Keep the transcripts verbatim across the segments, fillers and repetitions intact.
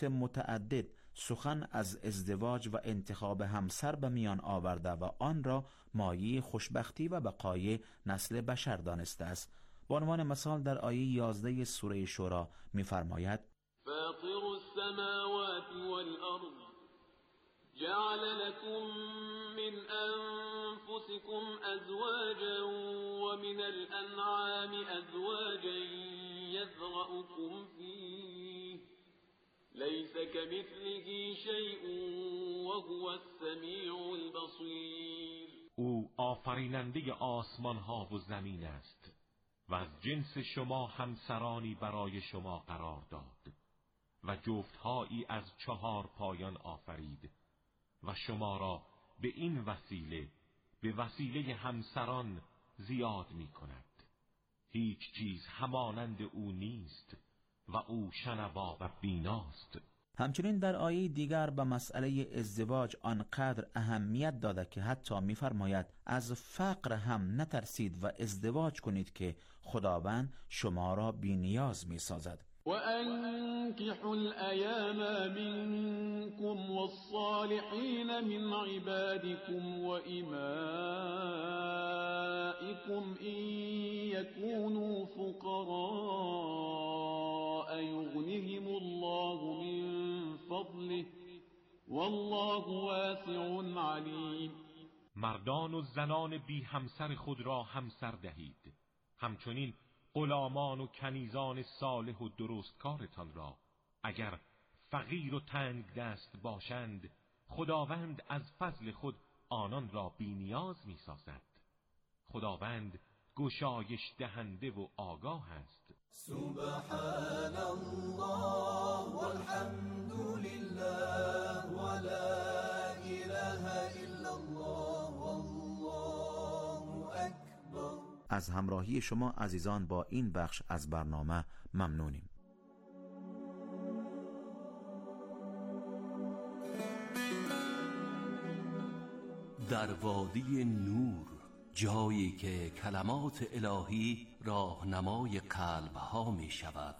وقت متعدد سخن از ازدواج و انتخاب همسر به میان آورده و آن را مایه خوشبختی و بقای نسل بشر دانسته است. به عنوان مثال در آیه یازده سوره شورا می‌فرماید: فاطر السماوات والارض جعل لكم من أنفسكم أزواجا ومن الأنعام أزواجا يذرأكم فيه ليس كمثله شيء وهو السميع البصير. او آفریننده آسمان ها و زمین است و از جنس شما همسرانی برای شما قرار داد و جفتهایی از چهار پایان آفرید و شما را به این وسیله به وسیله همسران زیاد می کند. هیچ چیز همانند او نیست و او شنوا و بیناست. همچنین در آیه دیگر به مسئله ازدواج آنقدر اهمیت داده که حتی می‌فرماید از فقر هم نترسید و ازدواج کنید که خداوند شما را بی‌نیاز می‌سازد. وَأَنكِحُوا الْأَيَامَ مِنكُمْ وَالصَّالِحِينَ مِنْ عِبَادِكُمْ وَإِمَائِكُمْ إِنْ يَكُونُوا فُقَرَاءَ يُغْنِهِمُ اللَّهُ مِنْ فَضْلِهِ وَاللَّهُ وَاسِعٌ عَلِيمٌ. مردان و زنان بی همسر خود را همسر دهید، همچنین غلامان و کنیزان صالح و درستکارتان را اگر فقیر و تنگ دست باشند خداوند از فضل خود آنان را بی نیاز می سازد. خداوند گشایش دهنده و آگاه است. سبحان الله والحمد لله ولا اله الا الله والله اکبر. از همراهی شما عزیزان با این بخش از برنامه ممنونیم. در وادی نور، جایی که کلمات الهی راهنمای قلب‌ها می شود.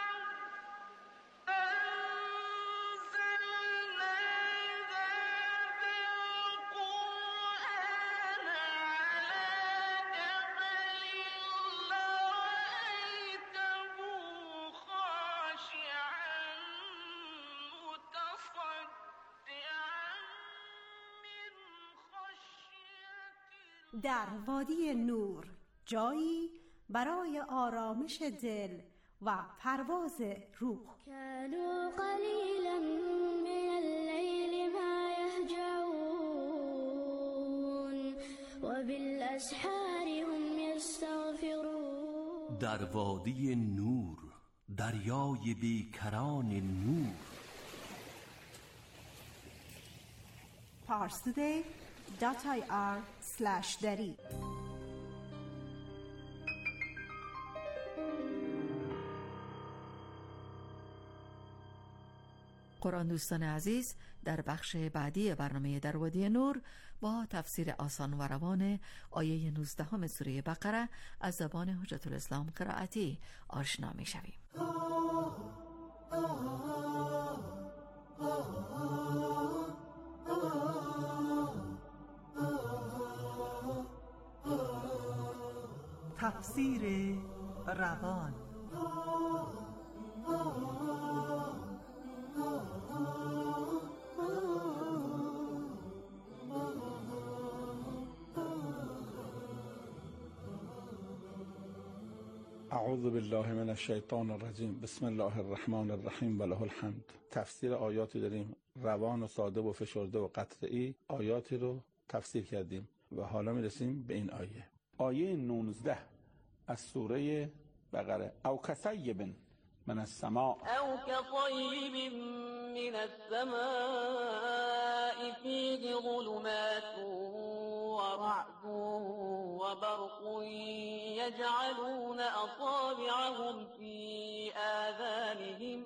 در وادی نور، جایی برای آرامش دل و پرواز روح. كانوا قلیلا من اللیل ما یهجعون وبالاسحار هم یستغفرون. در وادی نور، دریای بیکران نور. parstoday dot i r slash dari. قرآن دوستان عزیز، در بخش بعدی برنامه در وادی نور با تفسیر آسان و روان آیه نوزدهم سوره بقره از زبان حجت الاسلام قرائتی آشنا می شویم. تفسیر روان. اعوذ بالله من الشیطان الرجیم. بسم الله الرحمن الرحیم و له الحمد. تفسیر آیاتی داریم روان و ساده و فشرده و قطعی. آیاتی رو تفسیر کردیم و حالا میرسیم به این آیه. آیه نوزده از سوره بقره. او کصیب من السماء او كطيب من السماء فيه ظلمات ورعد وبرق يجعلون أصابعهم في آذانهم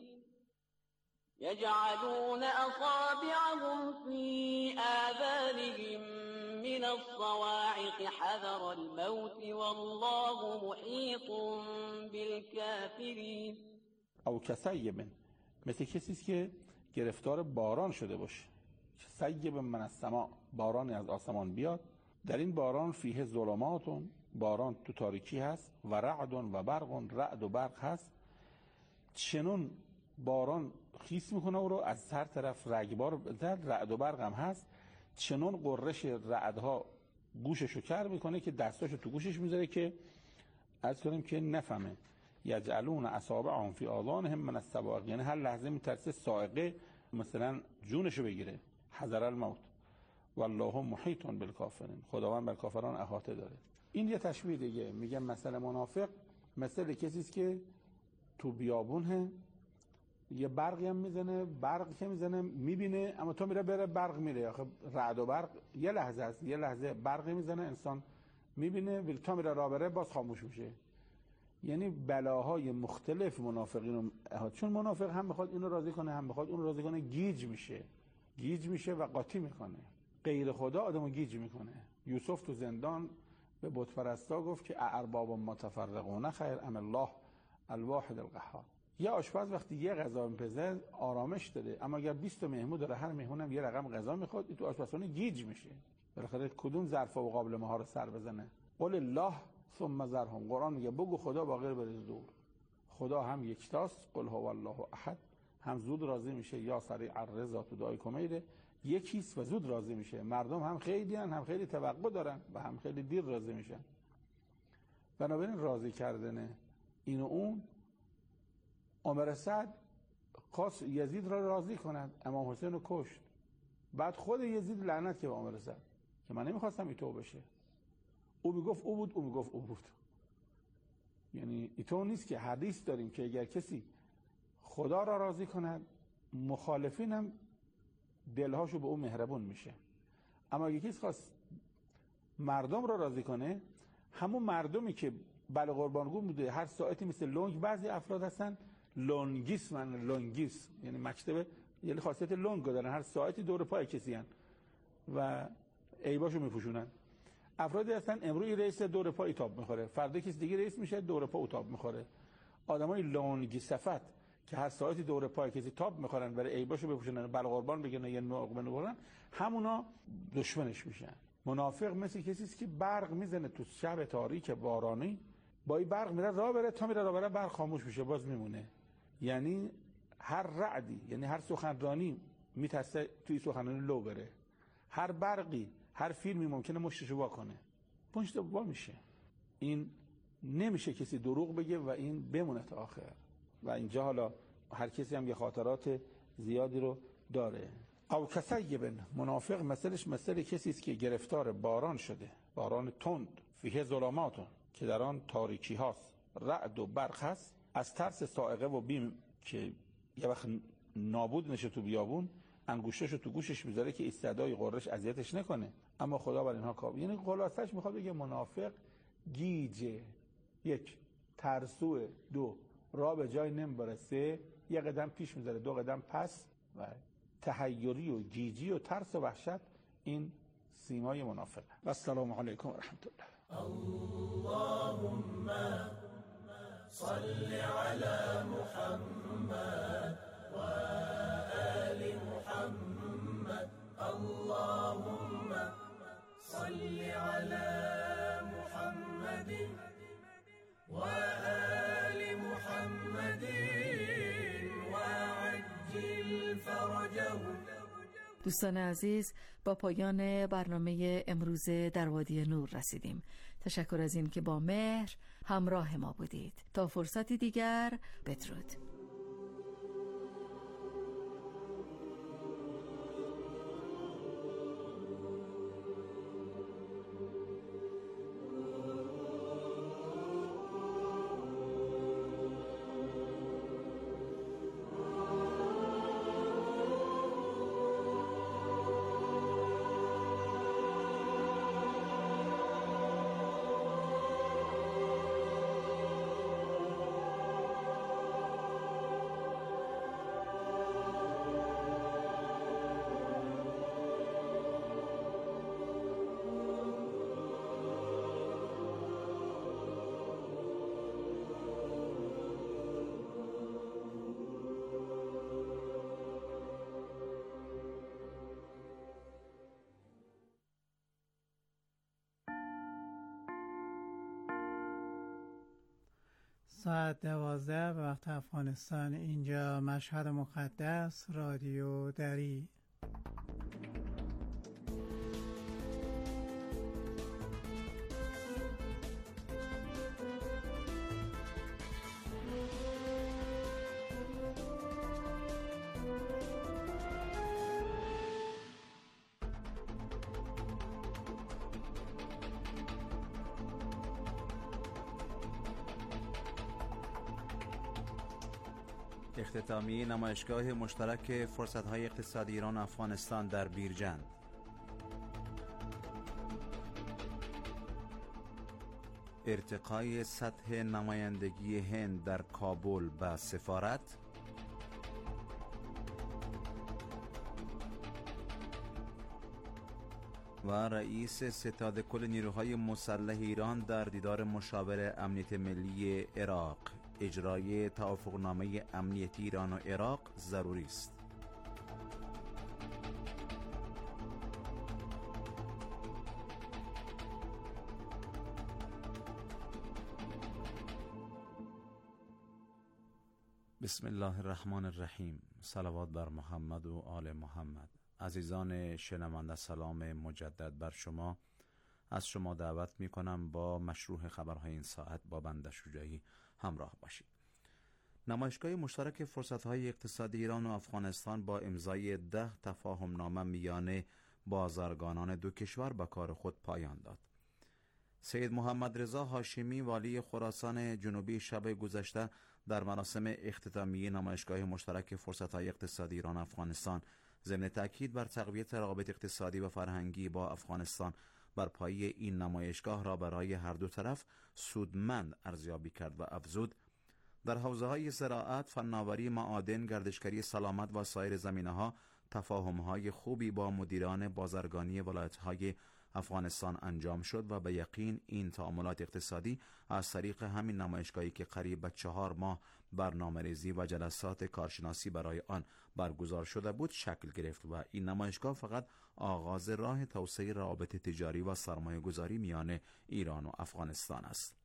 يجعلون أصابعهم في آذانهم من الصواعق حذر الموت والله محيط بالكافرين. او کصیب، مثل کسی که گرفتار باران شده باشه. سیب من السماء، بارانی از آسمان بیاد. در این باران فیه ظلماتون، باران تو تاریکی هست، و رعد و برق، رعد و برق هست. چنون باران خیس میکنه او رو از هر طرف رگبار بزد، رعد و برق هم هست. چنون قررش رعدها گوششو کر میکنه که دستاشو تو گوشش میذاره که عرض کنیم که نفهمه. یجعلون اصابعهم فی آذانهم من الصواعق، یعنی هر لحظه میترسه صاعقه مثلا جونشو بگیره. حذر الموت والله محیط بالکافرین، خداوند بر کافران احاطه داره. این یه تشبیه دیگه. میگم مثلا منافق مثل کسی است که تو بیابونه، یه برقی هم میزنه، برق که میزنه میبینه، اما تو میره بره برق میره. آخه رعد و برق یه لحظه است، یه لحظه برقی میزنه انسان میبینه، ولی تا میره راه بره باز خاموش میشه. یعنی بلاهای مختلف منافقین رو احاطه، چون منافق هم میخواد اینو راضی کنه هم میخواد اون راضی کنه، گیج میشه گیج میشه و قاطی میکنه. غیر خدا آدمو گیج میکنه. یوسف تو زندان به بت پرستا گفت که ارباب متفرقون خیر ام الله الواحد القهار. یه آشپز وقتی یه غذا میپزه آرامش داره، اما اگر بیست تا مهمون داره هر مهمونم یه رقم غذا میخواد، این تو آشپزخونه گیج میشه. بالاخره کدوم ظرف و قابل ما رو سر بزنه؟ قل الله ثم ذرهم. قرآن میگه بگو خدا باقی رو بریز دور. خدا هم یکتاست، قل هو الله احد، هم زود راضی میشه، یا سریع الرضا تو دعای کمیره، یکیست و زود راضی میشه. مردم هم خیلی هن، هم خیلی توقع دارن و هم خیلی دیر راضی میشن. بنابراین راضی کردن این و اون. عمر سعد خواست یزید را راضی کند، امام حسین رو کشت. بعد خود یزید لعنت که به عمر سعد که من نمیخواستم ایتو بشه. او میگفت او بود، او میگفت او بود. یعنی ایتو نیست که حدیث داریم که اگر کسی خدا را راضی کند، مخالفین هم دلهاشو به او مهربون میشه. اما اگه کسی خواست مردم را راضی کنه، همون مردمی که بله قربانگو بوده هر ساعتی مثل لنگ، بعضی افراد هستن لونگیس، من لونگیس یعنی مکتب، یعنی خاصیت لونگ دارن، هر ساعتی دور پای کسی هن و عیباشو میپوشونن. افرادی هستن امروز رئیس دور پای تاب میخوره، فردا کسی دیگه رئیس میشه دور پا تاب میخوره. آدمای لونگی صفت که هر ساعتی دور پای کسی تاب میخورن برای عیباشو بپوشونن، بله قربان بگن یا نقمه نبرن، همونا دشمنش میشن. منافق مثل کسی است که برق میزنه تو شب تاریک بارانی، با این برق میره راه بره، تا میره راه بره برق خاموش میشه باز میمونه. یعنی هر رعدی، یعنی هر سخنرانی میترسه توی سخنرانی لو بره، هر برقی، هر فیلمی ممکنه مشتشو وا کنه، پشت وا میشه. این نمیشه کسی دروغ بگه و این بمونه تا آخر. و اینجا حالا هر کسی هم یه خاطرات زیادی رو داره. او کسیبن، منافق مثلش مثل کسی است که گرفتار باران شده، باران تند، فیه ظلماتون که در آن تاریکی هاست، رعد و برق هست. از ترس صاعقه و بیم که یه وقت نابود نشه تو بیابون، انگشتشو تو گوشش میذاره که صدای قررش اذیتش نکنه، اما خدا بر اینها کار. یعنی خلاصش میخواد بگه منافق گیجه، یک ترسوه، دو راه به جای نمیبره، سه یه قدم پیش میذاره دو قدم پس. و تحیری و گیجی و ترس و وحشت این سیمای منافقه. و السلام علیکم و رحمت الله. اللهم صل على محمد و آل محمد. اللهم صل على محمد و آل محمد وعجل فرجهم. دوستان عزیز، با پایان برنامه امروز در وادی نور رسیدیم. تشکر از این که با مهر همراه ما بودید. تا فرصتی دیگر، بدرود. ساعت دوازده به وقت افغانستان. اینجا مشهد مقدس، رادیو دری. اختتامیه نمایشگاه مشترک فرصت‌های اقتصادی ایران و افغانستان در بیرجند. ارتقای سطح نمایندگی هند در کابل به سفارت. و رئیس ستاد کل نیروهای مسلح ایران در دیدار مشاور امنیت ملی عراق. اجرای توافقنامه امنیتی ایران و عراق ضروری است. بسم الله الرحمن الرحیم. صلوات بر محمد و آل محمد. عزیزان شنونده، سلام مجدد بر شما. از شما دعوت می کنم با مشروع خبرهای این ساعت با بنده شجاعی همراه باشید. نمایشگاه مشترک فرصت‌های اقتصادی ایران و افغانستان با امضای ده تفاهم نامه میان بازرگانان دو کشور به کار خود پایان داد. سید محمد رضا هاشمی والی خراسان جنوبی شب گذشته در مراسم اختتامیه نمایشگاه مشترک فرصت‌های اقتصادی ایران و افغانستان ضمن تاکید بر تقویت روابط اقتصادی و فرهنگی با افغانستان بر پایه این نمایشگاه را برای هر دو طرف سودمند ارزیابی کرد و افزود در حوزه‌های زراعت، فناوری، معادن، گردشگری سلامت و سایر زمینه‌ها تفاهم‌های خوبی با مدیران بازرگانی ولایت‌های افغانستان انجام شد و به یقین این تعاملات اقتصادی از طریق همین نمایشگاهی که قریب به چهار ماه برنامه‌ریزی و جلسات کارشناسی برای آن برگزار شده بود شکل گرفت و این نمایشگاه فقط آغاز راه توسعه روابط تجاری و سرمایه‌گذاری میان ایران و افغانستان است.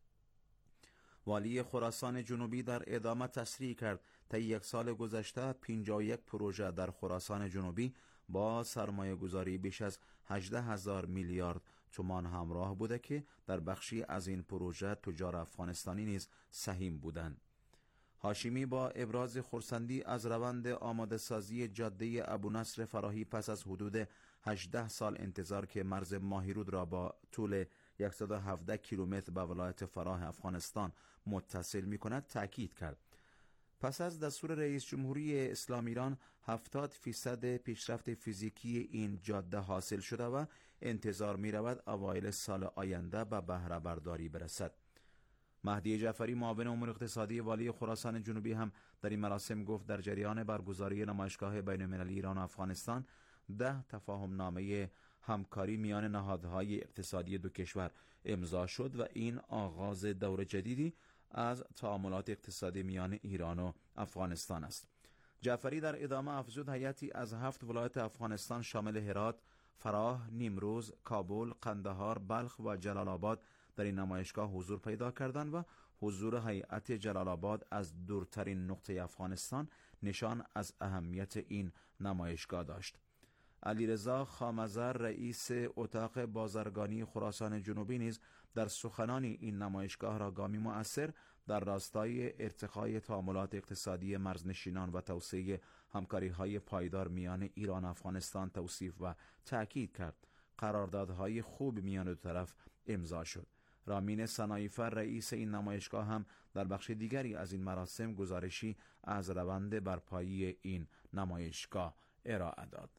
والی خراسان جنوبی در ادامه تصریح کرد طی یک سال گذشته پنجاه و یک پروژه در خراسان جنوبی با سرمایه گذاری بیش از هجده هزار میلیارد تومان همراه بوده که در بخشی از این پروژه تجار افغانستانی نیز سهیم بودند. هاشمی با ابراز خرسندی از روند آماده سازی جاده ابونصر فراهی پس از حدود هجده سال انتظار که مرز ماهیرود را با طول صد و هفده کیلومتر به ولایت فراه افغانستان متصل می کند تأکید کرد. پس از دستور رئیس جمهوری اسلامی ایران هفتاد فیصد پیشرفت فیزیکی این جاده حاصل شده و انتظار می رود اوایل سال آینده به بهره برداری برسد. مهدی جعفری معاون امور اقتصادی والی خراسان جنوبی هم در این مراسم گفت در جریان برگزاری نمایشگاه بین المللی ایران و افغانستان ده تفاهم نامه همکاری میان نهادهای اقتصادی دو کشور امضا شد و این آغاز دور جدیدی از تعاملات اقتصادی میان ایران و افغانستان است. جعفری در ادامه افزود هیئتی از هفت ولایت افغانستان شامل هرات، فراه، نیمروز، کابل، قندهار، بلخ و جلال آباد در این نمایشگاه حضور پیدا کردند و حضور هیئت جلال آباد از دورترین نقطه افغانستان نشان از اهمیت این نمایشگاه داشت. علیرضا خامزر رئیس اتاق بازرگانی خراسان جنوبی نیز در سخنان این نمایشگاه را گامی مؤثر در راستای ارتقای تعاملات اقتصادی مرزنشینان و توسعه همکاری‌های پایدار میان ایران و افغانستان توصیف و تأکید کرد. قراردادهای خوب میان دو طرف امضا شد. رامین سنایفر رئیس این نمایشگاه هم در بخش دیگری از این مراسم گزارشی از روند برپایی این نمایشگاه ارائه داد.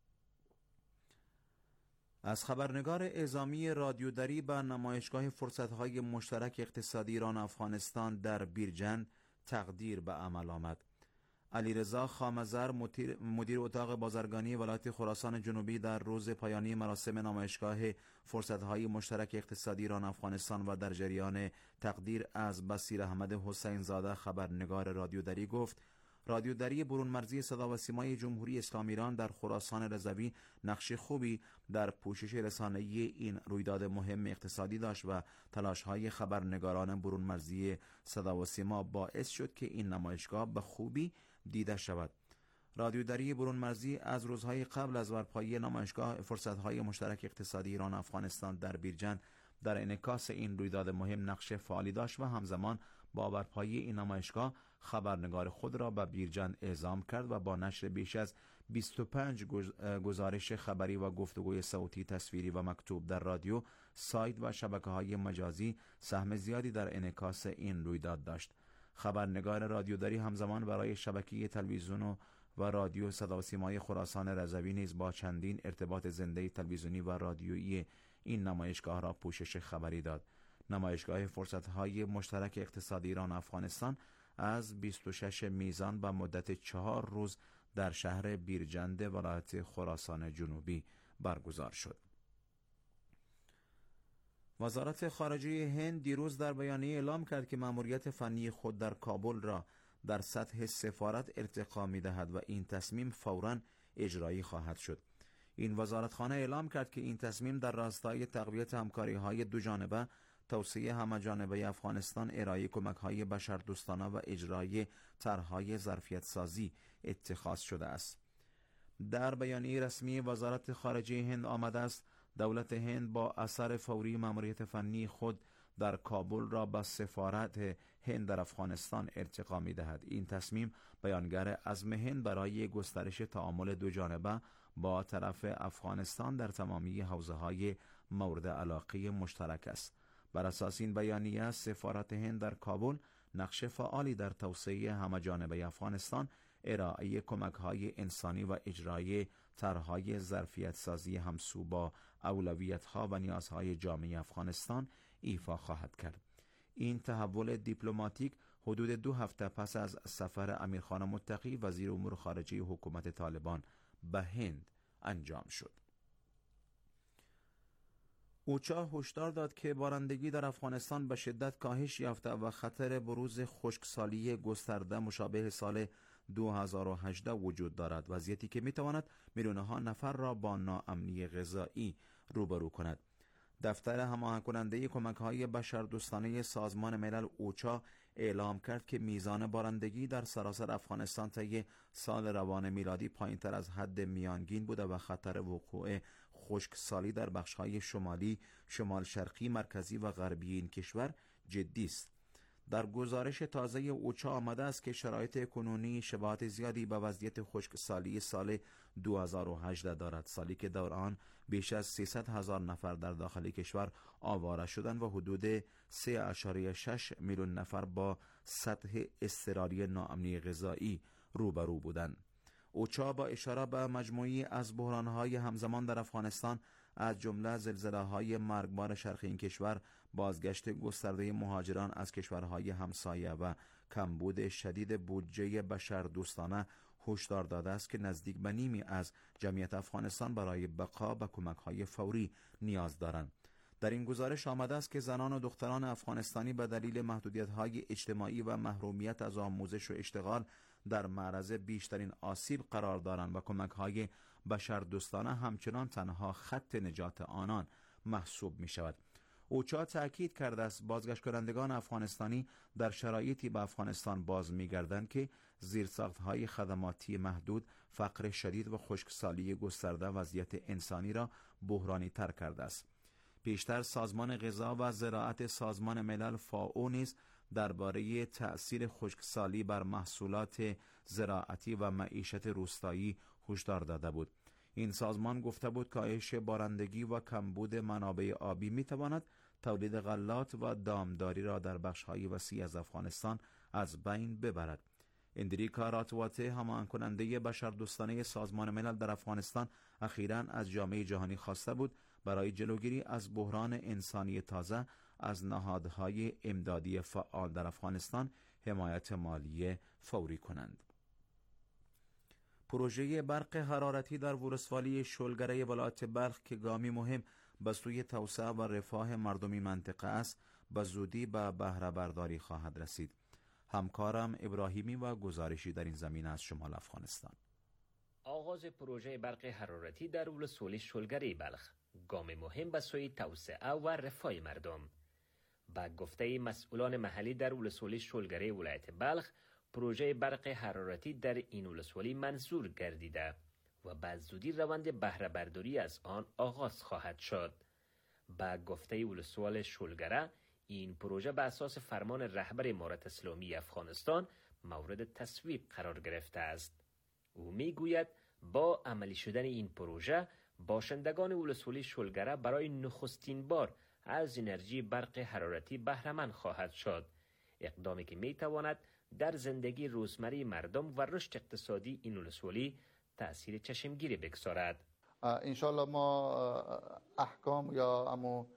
از خبرنگار اعزامی رادیو دری به نمایشگاه فرصت‌های مشترک اقتصادی ایران و افغانستان در بیرجند تقدیر به عمل آمد. علیرضا خامزر مدیر اتاق بازرگانی ولایت خراسان جنوبی در روز پایانی مراسم نمایشگاه فرصت‌های مشترک اقتصادی ایران و افغانستان و در جریان تقدیر از بصیر احمد حسین زاده خبرنگار رادیو دری گفت رادیودری برون مرزی صدا و سیمای جمهوری اسلامی ایران در خراسان رضوی نقش خوبی در پوشش رسانه‌ای این رویداد مهم اقتصادی داشت و تلاش‌های خبرنگاران برون مرزی صدا و سیما باعث شد که این نمایشگاه به خوبی دیده شود. رادیودری برون مرزی از روزهای قبل از برپایی نمایشگاه فرصت‌های مشترک اقتصادی ایران و افغانستان در بیرجند در انعکاس این رویداد مهم نقش فعالی داشت و همزمان با برپایی این نمایشگاه خبرنگار خود را به بیرجند اعزام کرد و با نشر بیش از بیست و پنج گزارش خبری و گفتگوی صوتی، تصویری و مکتوب در رادیو، سایت و شبکه‌های مجازی سهم زیادی در انعکاس این رویداد داشت. خبرنگار رادیوداری همزمان برای شبکه تلویزیون و و رادیو صدا و سیمای خراسان رضوی نیز با چندین ارتباط زنده تلویزیونی و رادیویی این نمایشگاه را پوشش خبری داد. نمایشگاه فرصت‌های مشترک اقتصادی ایران و افغانستان از بیست و شش میزان به مدت چهار روز در شهر بیرجند ولایت خراسان جنوبی برگزار شد. وزارت خارجه هند دیروز در بیانیه اعلام کرد که مأموریت فنی خود در کابل را در سطح سفارت ارتقا می‌دهد و این تصمیم فوراً اجرایی خواهد شد. این وزارتخانه اعلام کرد که این تصمیم در راستای تقویت همکاری‌های دو جانبه، توسعه همه‌جانبه افغانستان، ارائه کمک‌های بشردوستانه و اجرای طرح‌های ظرفیت‌سازی اتخاذ شده است. در بیانیه رسمی وزارت خارجه هند آمده است دولت هند با اثر فوری مأموریت فنی خود در کابل را به سفارت هند در افغانستان ارتقا می‌دهد. این تصمیم بیانگر عزم هند برای گسترش تعامل دو جانبه با طرف افغانستان در تمامی حوزه‌های مورد علاقه مشترک است. بر اساس این بیانیه سفارت هند در کابل نقش فعالی در توسعه همه‌جانبه افغانستان، ارائه کمک‌های انسانی و اجرای طرح‌های ظرفیت‌سازی همسو با اولویت‌ها و نیازهای جامعه افغانستان ایفا خواهد کرد. این تحول دیپلماتیک حدود دو هفته پس از سفر امیرخان متقی وزیر امور خارجه حکومت طالبان به هند انجام شد. اوچا هشدار داد که بارندگی در افغانستان به شدت کاهش یافته و خطر بروز خشکسالی گسترده مشابه سال دو هزار و هجده وجود دارد، وضعیتی که میتواند میلیون‌ها نفر را با ناامنی غذایی روبرو کند. دفتر هماهنگ کننده کمک‌های بشردوستانه سازمان ملل اوچا اعلام کرد که میزان بارندگی در سراسر افغانستان طی سال روان میلادی پایین‌تر از حد میانگین بوده و خطر وقوع خشکسالی در بخش‌های شمالی، شمال شرقی، مرکزی و غربی این کشور جدی است. در گزارش تازه اوچا آمده است که شرایط کنونی شباهت زیادی به وضعیت خشکسالی سال دو هزار و هجده دارد، سالی که در آن بیش از سیصد هزار نفر در داخل کشور آواره شدند و حدود سه اشاره شش میلیون نفر با سطح اضطراری ناامنی غذایی روبرو بودند. اوچا با اشاره به مجموعی از بحران‌های همزمان در افغانستان از جمله زلزله‌های مرگبار شرق این کشور، بازگشت گسترده مهاجران از کشورهای همسایه و کمبود شدید بودجه بشردوستانه هشدار داده است که نزدیک به نیمی از جمعیت افغانستان برای بقا به کمک‌های فوری نیاز دارند. در این گزارش آمده است که زنان و دختران افغانستانی به دلیل محدودیت‌های اجتماعی و محرومیت از آموزش و اشتغال در معرض بیشترین آسیب قرار دارند و کمک‌های بشردوستانه همچنان تنها خط نجات آنان محسوب می‌شود. اوچا تأکید کرده است بازگشت کنندگان افغانستانی در شرایطی به افغانستان باز می‌گردند که زیرساخت‌های خدماتی محدود، فقر شدید و خشکسالی گسترده وضعیت انسانی را بحرانی تر کرده است. پیشتر سازمان غذا و زراعت سازمان ملل فائو نیز درباره تأثیر خشکسالی بر محصولات زراعتی و معیشت روستایی هشدار داده بود. این سازمان گفته بود کاهش بارندگی و کمبود منابع آبی میتواند تولید غلات و دامداری را در بخش‌های وسیع از افغانستان از بین ببرد. اندریکا راتواته، هماهنگ کننده بشردوستانه سازمان ملل در افغانستان، اخیراً از جامعه جهانی خواسته بود برای جلوگیری از بحران انسانی تازه از نهادهای امدادی فعال در افغانستان حمایت مالی فوری کنند. پروژه برق حرارتی در ولسوالی شلگره ولایت بلخ که گامی مهم به سوی توسعه و رفاه مردمی منطقه است، به زودی به بهره برداری خواهد رسید. همکارم ابراهیمی و گزارشی در این زمینه از شمال افغانستان. آغاز پروژه برق حرارتی در ولسوالی شلگره بلخ گام مهم به سوی توسعه و رفاه مردم. با گفته مسئولان محلی در ولسوالی شلگره ولایت بلخ، پروژه برق حرارتی در این ولسوالی منظور گردیده و بعد زودی روند بهره برداری از آن آغاز خواهد شد. با گفته ولسوال شلگره، این پروژه به اساس فرمان رهبر امارت اسلامی افغانستان مورد تصویب قرار گرفته است. او می گوید با عملی شدن این پروژه باشندگان ولسوالی شلگره برای نخستین بار از انرژی برق حرارتی بهره مند خواهد شد، اقدامی که می تواند در زندگی روزمره مردم و رشد اقتصادی این ولسوالی تأثیر چشمگیری بگذارد. انشالله ما احکام یا امو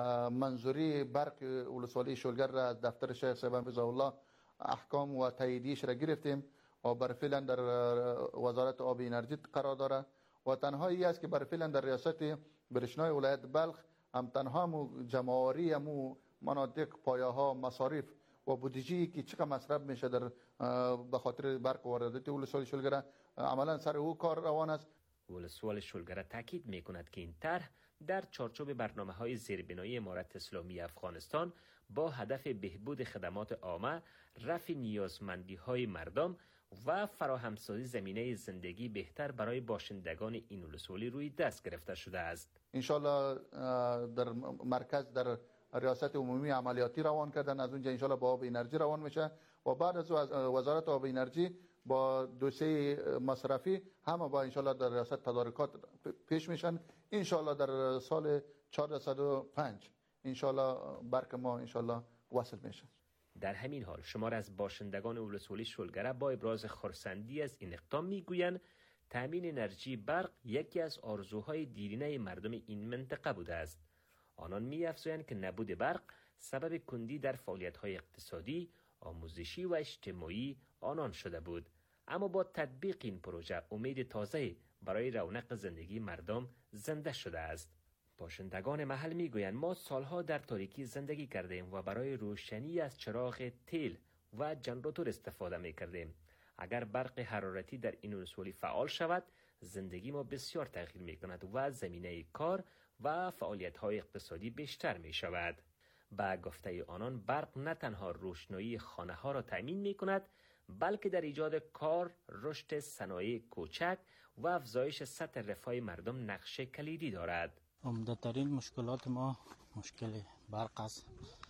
منظوری برق ولسوالی شلگر را از دفتر شیخ صاحب حفظه الله احکام و تاییدیش را گرفتیم و بر فعلا در وزارت آب انرژی قرار داره و تنها ای است که بر فعلا در ریاست برشنای ولایت بلخ هم تنها مو جمعآوری مو مناطق پایه ها مصارف و بودجه‌ای که چقدر مصرف میشه در به خاطر برق وارداتی ولسوالی شلگره عملا سر او کار روان است. ولسوال شلگره تاکید میکند که این طرح در چارچوب برنامه‌های زیربنایی امارت اسلامی افغانستان با هدف بهبود خدمات عامه، رفع نیازمندی‌های مردم و فراهمسازی زمینه زندگی بهتر برای باشندگان این ولسوالی روی دست گرفته شده است. انشالله در مرکز در ریاست عمومی عملیاتی روان کردن، از اونجا انشالله با آب انرژی روان میشه و بعد از وزارت آب انرژی با دوسیه مصرفی همه با انشالله در ریاست تدارکات پیش میشن. انشالله در سال چهارصد و پنج انشالله برق ما انشالله وصل میشه. در همین حال شمار از باشندگان ولسوالی شلگره با ابراز خرسندی از این اقدام میگویند تامین انرژی برق یکی از آرزوهای دیرینه مردم این منطقه بوده است. آنان می‌افزایند که نبود برق سبب کندی در فعالیت‌های اقتصادی، آموزشی و اجتماعی آنان شده بود. اما با تطبیق این پروژه امید تازه برای رونق زندگی مردم زنده شده است. باشندگان محل میگویند ما سالها در تاریکی زندگی کردیم و برای روشنی از چراغ تیل و جنراتور استفاده میکردیم. اگر برق حرارتی در این ولسوالی فعال شود، زندگی ما بسیار تغییر میکند و زمینه کار و فعالیت‌های اقتصادی بیشتر میشود. با گفته آنان برق نه تنها روشنایی خانه‌ها را تأمین میکند، بلکه در ایجاد کار، رشد صنایع کوچک و افزایش سطح رفاه مردم نقش کلیدی دارد. عمده‌ترین مشکلات ما مشکل برق است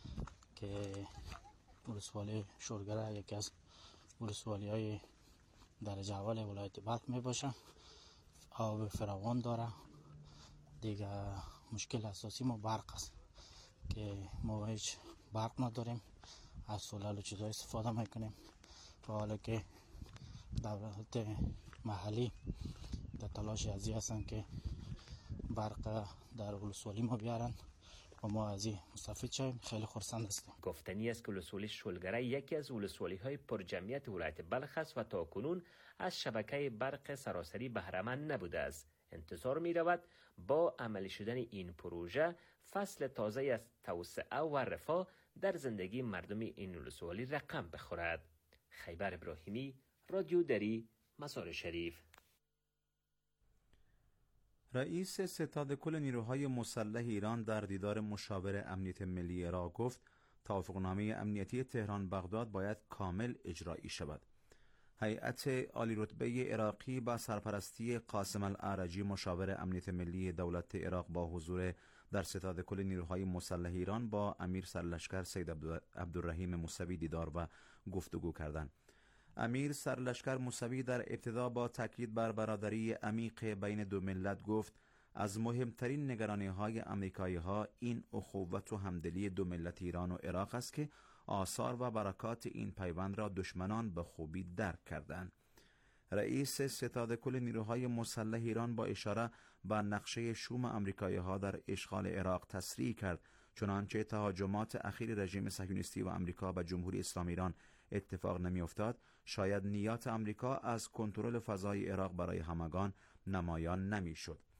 که ولسوالی شلگره یکی از ولسوالی‌های درجه اول ولایت بلخ می باشه. آب فراوان داره. دیگه مشکل اساسی ما برق است که ما هیچ برق نداریم، از سولر و چیزای استفاده میکنیم و حالا که دولت محلی در تلاش ازی هستن که برق در ولسوالی ما بیارن و ما از این مستفید شویم، خیلی خرسند هستیم. گفتنی است که ولسوالی شلگره یکی از ولسوالی های پرجمعیت ولایت بلخ است و تاکنون از شبکه برق سراسری بهره مند نبوده است. انتظار می رود با عملی شدن این پروژه فصل تازه از توسعه و رفاه در زندگی مردم این ولسوالی رقم بخورد. خیبر ابراهیمی، رادیو دری، مزار شریف. رئیس ستاد کل نیروهای مسلح ایران در دیدار مشاور امنیت ملی عراق گفت توافقنامه امنیتی تهران بغداد باید کامل اجرایی شود. هیئت عالی رتبه عراقی با سرپرستی قاسم الاعرجی مشاور امنیت ملی دولت عراق با حضور در ستاد کل نیروهای مسلح ایران با امیر سرلشکر سید عبدالرحیم موسوی دیدار و گفتگو کردند. امیر سرلشکر موسوی در ابتدا با تاکید بر برادری عمیق بین دو ملت گفت از مهمترین نگرانی‌های آمریکایی‌ها این اخوت و همدلی دو ملت ایران و عراق است که آثار و برکات این پیوند را دشمنان به خوبی درک کردند. رئیس ستاد کل نیروهای مسلح ایران با اشاره به نقشه شوم آمریکایی‌ها در اشغال عراق تصریح کرد چنانچه تهاجمات اخیر رژیم صهیونیستی و آمریکا به جمهوری اسلامی ایران اتفاق نمی‌افتاد، شاید نیات آمریکا از کنترل فضای عراق برای همگان نمایان نمی‌شد.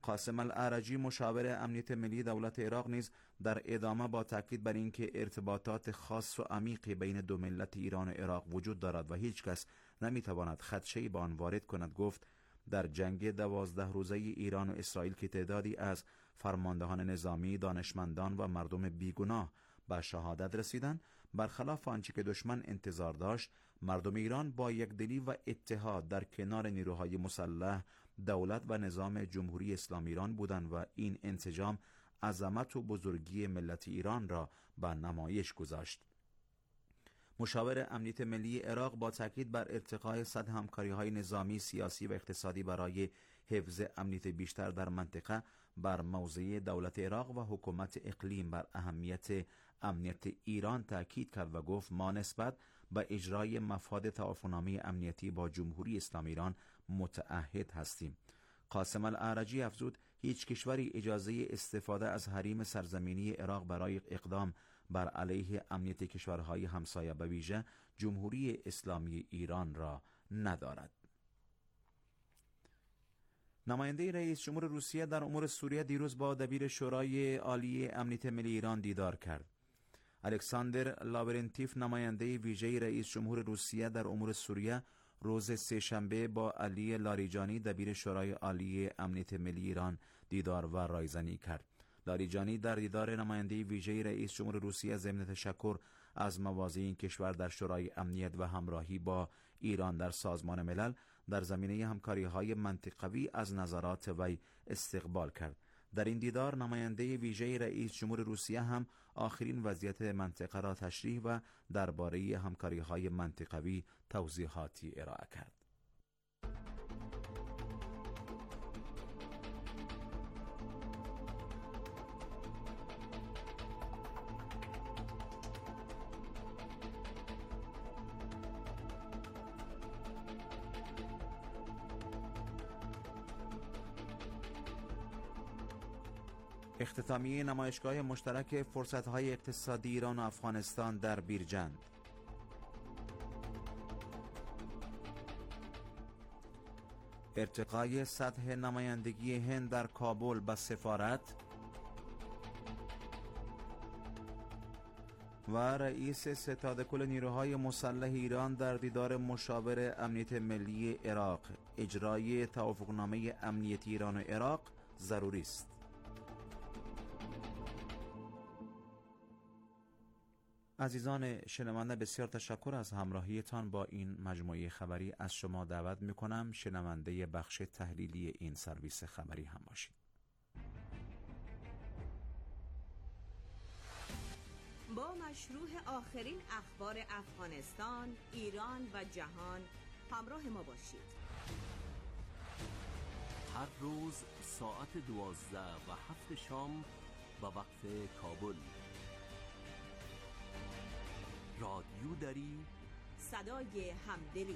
قاسم الاعرجی مشاور امنیت ملی دولت عراق نیز در ادامه با تاکید بر اینکه ارتباطات خاص و عمیقی بین دو ملت ایران و عراق وجود دارد و هیچ کس نمیتواند خدشه‌ای به آن وارد کند گفت در جنگ دوازده روزه ایران و اسرائیل که تعدادی از فرماندهان نظامی، دانشمندان و مردم بیگناه به شهادت رسیدند، برخلاف آنچه که دشمن انتظار داشت، مردم ایران با یکدلی و اتحاد در کنار نیروهای مسلح، دولت و نظام جمهوری اسلامی ایران بودند و این انسجام عظمت و بزرگی ملت ایران را به نمایش گذاشت. مشاور امنیت ملی عراق با تاکید بر ارتقای سطح همکاری‌های نظامی، سیاسی و اقتصادی برای حفظ امنیت بیشتر در منطقه بر موضع دولت عراق و حکومت اقلیم بر اهمیت امنیت ایران تاکید کرد و گفت ما نسبت به اجرای مفاد توافقنامه امنیتی با جمهوری اسلامی ایران متعهد هستیم. قاسم الاعرجی افزود هیچ کشوری اجازه استفاده از حریم سرزمینی عراق برای اقدام بر علیه امنیت کشورهای همسایه به ویژه جمهوری اسلامی ایران را ندارد. نماینده رئیس جمهور روسیه در امور سوریه دیروز با دبیر شورای عالی امنیت ملی ایران دیدار کرد. الکساندر لاورنتیف نماینده ویژه رئیس جمهور روسیه در امور سوریه روز سه‌شنبه با علی لاریجانی دبیر شورای عالی امنیت ملی ایران دیدار و رایزنی کرد. لاریجانی در دیدار نماینده ویژه رئیس جمهور روسیه ضمن تشکر از مواضع این کشور در شورای امنیت و همراهی با ایران در سازمان ملل در زمینه همکاری‌های منطقوی از نظرات وی استقبال کرد. در این دیدار نماینده ویژه رئیس جمهور روسیه هم آخرین وضعیت منطقه را تشریح و درباره همکاری‌های منطقوی توضیحاتی ارائه کرد. اختتامیه نمایشگاه مشترک فرصت‌های اقتصادی ایران و افغانستان در بیرجند. ارتقای سطح نمایندگی هند در کابل به سفارت و رئیس ستاد کل نیروهای مسلح ایران در دیدار مشاور امنیت ملی عراق. اجرای توافقنامه امنیتی ایران و عراق ضروری است. عزیزان شنونده، بسیار تشکر از همراهیتان با این مجموعه خبری. از شما دعوت میکنم شنونده بخش تحلیلی این سرویس خبری هم باشید. با مشروع آخرین اخبار افغانستان، ایران و جهان همراه ما باشید. هر روز ساعت دوازده و هفت شام به وقت کابل. رادیو دری، صدای همدلی.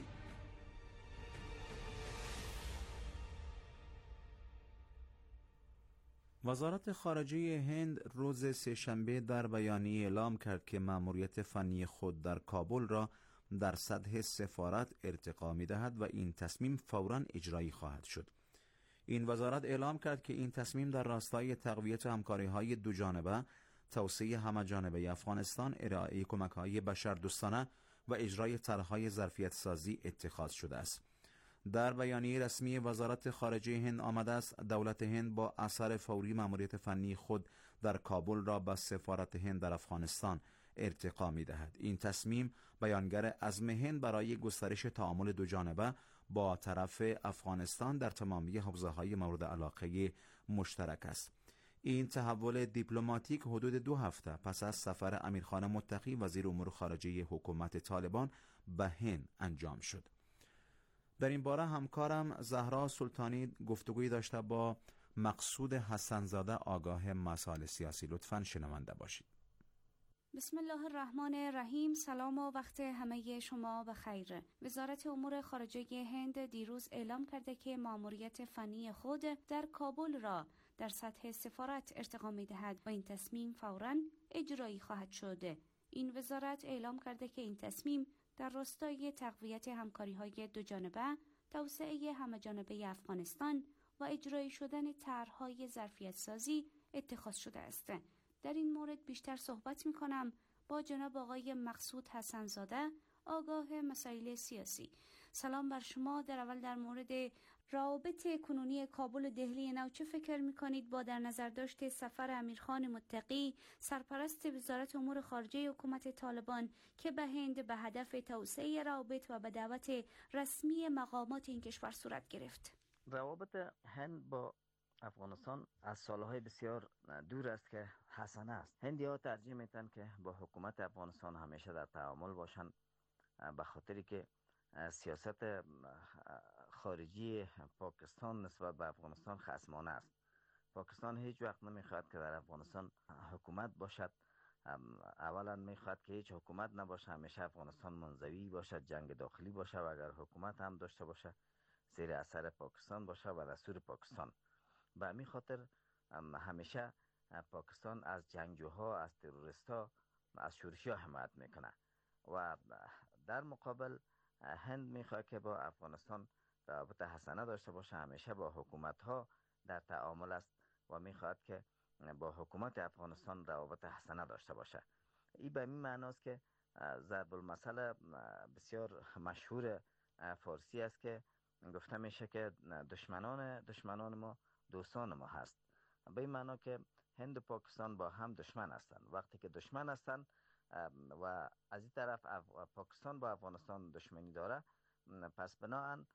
وزارت خارجه هند روز سه‌شنبه در بیانیه اعلام کرد که مأموریت فنی خود در کابل را در سطح سفارت ارتقا می‌دهد و این تصمیم فوراً اجرایی خواهد شد. این وزارت اعلام کرد که این تصمیم در راستای تقویت همکاری‌های دوجانبه، توسعه همه‌جانبه افغانستان، ارائه کمک‌های بشردوستانه و اجرای طرح‌های ظرفیت‌سازی اتخاذ شده است. در بیانیه رسمی وزارت خارجه هند آمده است دولت هند با اثر فوری مأموریت فنی خود در کابل را به سفارت هند در افغانستان ارتقا می‌دهد. این تصمیم بیانگر عزم هند برای گسترش تعامل دوجانبه با طرف افغانستان در تمامی حوزه‌های مورد علاقه مشترک است. این تحول دیپلماتیک حدود دو هفته پس از سفر امیرخان متقی وزیر امور خارجه حکومت طالبان به هند انجام شد. در این باره همکارم زهرا سلطانی گفتگویی داشته با مقصود حسن‌زاده آگاه مسائل سیاسی. لطفاً شنونده باشید. بسم الله الرحمن الرحیم. سلام و وقت همه شما بخیر. وزارت امور خارجه هند دیروز اعلام کرده که مأموریت فنی خود در کابل را در سطح سفارت ارتقا می‌دهد و این تصمیم فوراً اجرایی خواهد شد. این وزارت اعلام کرده که این تصمیم در راستای تقویت همکاری‌های دوجانبه، توسعه همه‌جانبه افغانستان، و اجرای شدن طرح‌های ظرفیت سازی اتخاذ شده است. در این مورد بیشتر صحبت می‌کنم با جناب آقای مقصود حسن‌زاده، آگاه مسائل سیاسی. سلام بر شما. در اول در مورد روابط کنونی کابل و دهلی نو چه فکر می‌کنید با در نظر داشت سفر امیرخان متقی، سرپرست وزارت امور خارجه حکومت طالبان که به هند به هدف توسعه روابط و به دعوت رسمی مقامات این کشور صورت گرفت؟ روابط هند با افغانستان از سالهای بسیار دور است که حسنه است. هندی ها ترجیح میتن که با حکومت افغانستان همیشه در تعامل باشند، به خاطری که سیاست خارجی پاکستان نسبت به افغانستان خصمانه است. پاکستان هیچ وقت نمیخواد که در افغانستان حکومت باشد. اولا میخواد که هیچ حکومت نباشه، همیشه افغانستان منزوی باشد، جنگ داخلی باشه و اگر حکومت هم داشته باشه زیر اثر پاکستان باشه و دستور پاکستان. به همین خاطر همیشه پاکستان از جنگجوها، از تروریستها، از شورشی ها حمایت میکنه و در مقابل هند میخواد که با افغانستان روابط حسنه داشته باشه، همیشه با حکومت ها در تعامل است و میخواد که با حکومت افغانستان روابط حسنه داشته باشه. این به این معنی است که ضرب المثل بسیار مشهور فارسی است که گفته میشه که دشمنان دشمنان ما دوستان ما هست. به این معنی که هند و پاکستان با هم دشمن هستند. وقتی که دشمن هستند و از این طرف پاکستان با افغانستان دشمنی داره، پس بناهن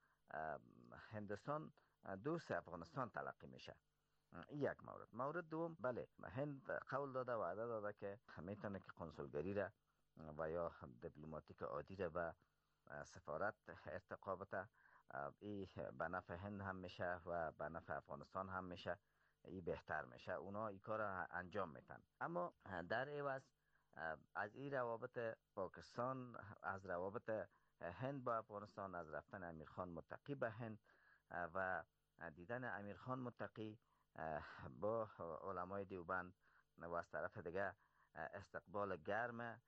هندستان دوست افغانستان تلقی میشه. این یک مورد. مورد دوم، بله هند قول داده و وعده داده که میتونه که کنسولگری را و یا دیپلماتیک عادی را به سفارت ارتقا بده. این به نفع هند هم میشه و به نفع افغانستان هم میشه. این بهتر میشه. اونا این کار را انجام میتن. اما در عوض از این روابط پاکستان، از روابط هند با افغانستان، از رفتن امیرخان متقی به هند و دیدن امیرخان متقی با علمای دیوبند و از طرف دیگه استقبال گرم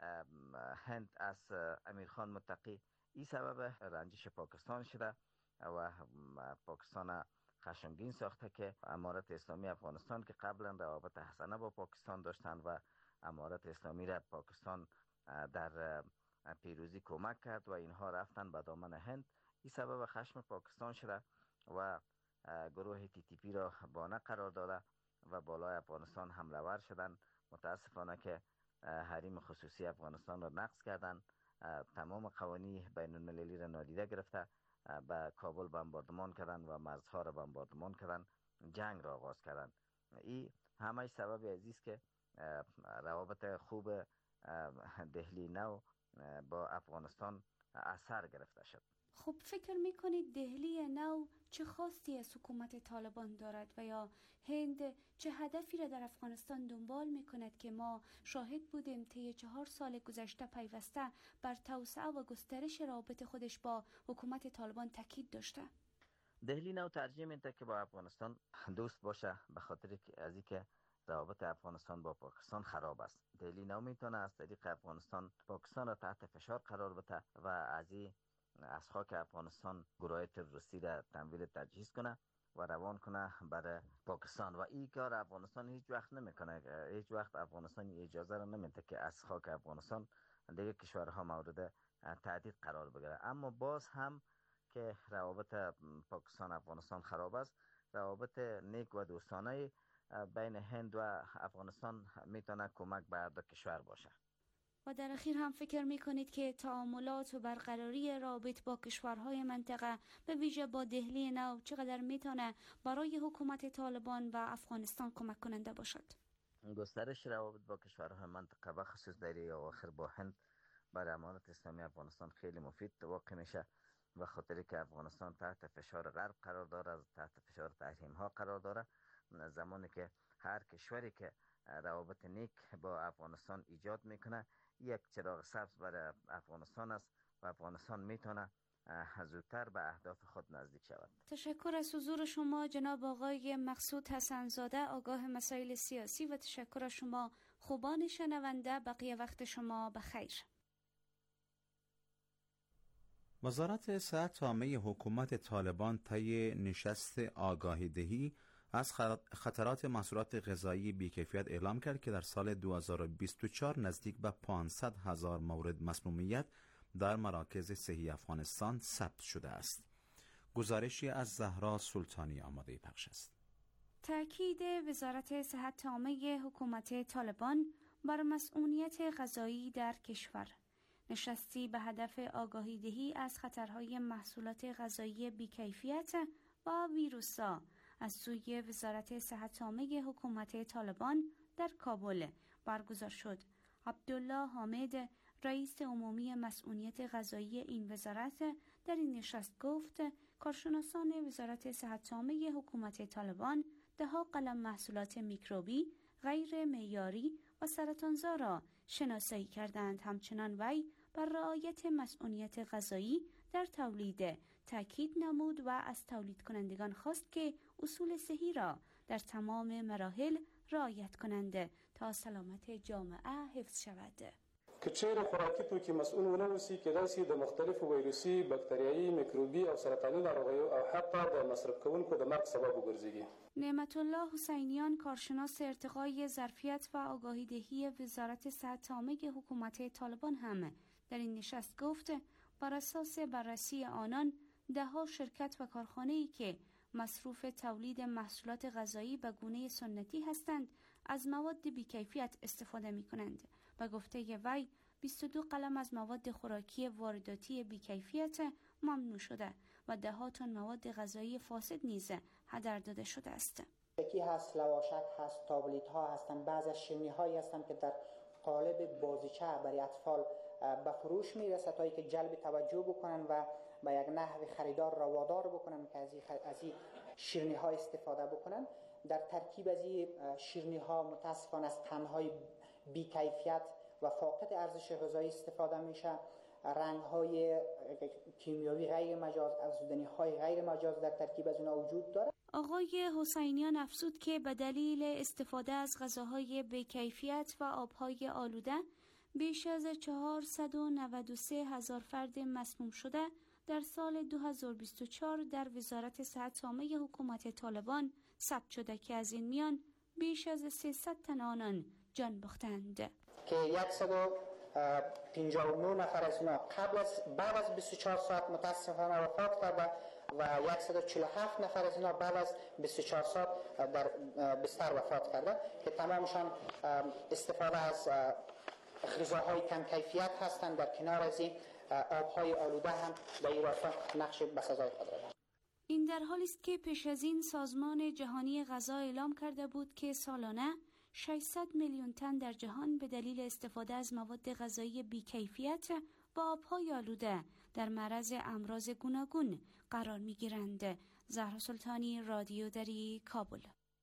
هند از امیرخان متقی، این سبب رنجش پاکستان شده و پاکستان خشمگین ساخته که امارت اسلامی افغانستان که قبلا روابط حسنه با پاکستان داشتن و امارت اسلامی را پاکستان در پیروزی کمک کرد و اینها رفتن به دامن هند، این سبب خشم پاکستان شده و گروه تی تی پی را بانه قرار داده و بالای افغانستان حمله ور شدن. متاسفانه که حریم خصوصی افغانستان را نقض کردن، تمام قوانین بین المللی را نادیده گرفته، به کابل بمباردمان کردن و مرزها را بمباردمان کردن، جنگ را آغاز کردن. این همه سبب عزیز که روابط خوب دهلی نو با افغانستان اثر گرفته شد. خب فکر میکنید دهلی نو چه خواستی از حکومت طالبان دارد و یا هند چه هدفی را در افغانستان دنبال میکند که ما شاهد بودیم طی چهار سال گذشته پیوسته بر توسعه و گسترش روابط خودش با حکومت طالبان تاکید داشته؟ دهلی نو ترجیح میده که با افغانستان دوست باشه، به خاطر از اینکه روابط افغانستان با پاکستان خراب است. دهلی نو میتونه از طریق افغانستان پاکستان را تحت فشار قرار بده و از این از خاک افغانستان گروه تروریستی را تمویل تجهیز کنه و روان کنه برای پاکستان و این کار افغانستان هیچ وقت نمیکنه. هیچ وقت افغانستان اجازه را نمیده که از خاک افغانستان دیگه کشورها مورد تهدید قرار بگیره. اما باز هم که روابط پاکستان افغانستان خراب است، روابط نیک و دوستانه بین هند و افغانستان میتونه کمک به هر دو کشور باشه. و در اخیر هم فکر میکنید که تعاملات و برقراری رابط با کشورهای منطقه به ویژه با دهلی نو چقدر میتونه برای حکومت طالبان و افغانستان کمک کننده باشد؟ گسترش روابط با کشورهای منطقه و خصوص در اواخر با هند برای امارت اسلامی افغانستان خیلی مفید واقع میشه و خاطری که افغانستان تحت فشار غرب قرار داره، تحت فشار تحریم ها قرار داره. زمانی که هر کشوری که روابط نیک با افغانستان ایجاد میکنه، یک چراغ سبز برای افغانستان است و افغانستان میتونه زودتر به اهداف خود نزدیک شود. تشکر از حضور شما جناب آقای مقصود حسن‌زاده، آگاه مسائل سیاسی، و تشکر از شما خوبان شنونده. بقیه وقت شما بخیر. وزارت صحت عامه حکومت طالبان طی نشست آگاهی دهی از خطرات محصولات غذایی بیکیفیت اعلام کرد که در سال دو هزار و بیست و چهار نزدیک به پانصد هزار مورد مسمومیت در مراکز صحی افغانستان ثبت شده است. گزارشی از زهرا سلطانی آماده پخش است. تأکید وزارت صحت عامه حکومت طالبان بر مسئولیت غذایی در کشور. نشستی به هدف آگاهی دهی از خطرهای محصولات غذایی بیکیفیت و ویروس‌ها از سوی وزارت صحت عامه حکومت طالبان در کابل برگزار شد. عبدالله حامد، رئیس عمومی مسئولیت غذایی این وزارت، در این نشست گفت کارشناسان وزارت صحت عامه حکومت طالبان دهها قلم محصولات میکروبی، غیر معیاری و سرطانزا را شناسایی کردند. همچنان وی بر رعایت مسئولیت غذایی در تولید تاکید نمود و از تولید کنندگان خواست که اصول صحی را در تمام مراحل رعایت کنند تا سلامت جامعه حفظ شود. که چیر خوراکی توکی مسئول ونوسی که داسې د مختلفو ویروسي، بکتریایی، میکروبی او سرطاني ناروغیو او حتی د مصرف کوونکو د مرګ سبب وګرځي. نعمت الله حسینیان، کارشناس ارتقای ظرفیت و آگاهی دهی وزارت صحت عامه حکومت طالبان هم در این نشست گفت بر اساس بررسی آنان دهها شرکت و کارخانه‌ای که مصروف تولید محصولات غذایی به گونه سنتی هستند از مواد بیکیفیت استفاده می‌کنند. به گفته وی بیست و دو قلم از مواد خوراکی وارداتی بیکیفیت ممنوع شده و ده ها تن مواد غذایی فاسد نیز هدر داده شده است. یکی هست، لواشک هست، تابلیت ها هستند، بعضی از شیرینی هایی هستند که در قالب بازیچه برای اطفال به فروش میرسه تا اینکه جلب توجه بکنن و به یک نحو خریدار را وادار بکنن که از این از این شیرینی ها استفاده بکنن. در ترکیب از این شیرینی ها متاسفانه از طعم‌های بی‌کیفیت و فاقد ارزش غذایی استفاده میشه. رنگ‌های کیمیایی غیر مجاز، افزودنی‌های غیر مجاز در ترکیب از اونها وجود داره. آقای حسینیان افزود که به دلیل استفاده از غذاهای بی‌کیفیت و آب‌های آلوده بیش از چهارصد و نود و سه هزار فرد مسموم شده در سال دو هزار و بیست و چهار در وزارت صحت عامه حکومت طالبان ثبت شده که از این میان بیش از سیصد تن آنان جان باختند. که صد و پنجاه و نه نفر از اینا قبل از بعد از بیست و چهار ساعت متاسفانه وفات کرده و صد و چهل و هفت نفر از اینا بعد از بیست و چهار ساعت در بستر وفات کرده که تمامشان استفاده از غذاهای کم کیفیت هستند. در کنار از این آبهای آلوده هم در این راستا نقش بسزای خود دارند. این در حالی است که پیش از این سازمان جهانی غذا اعلام کرده بود که سالانه ششصد میلیون تن در جهان به دلیل استفاده از مواد غذایی بی‌کیفیت و آبهای آلوده در معرض امراض گوناگون قرار می‌گیرند. زهرا سلطانی، رادیو دری، کابل.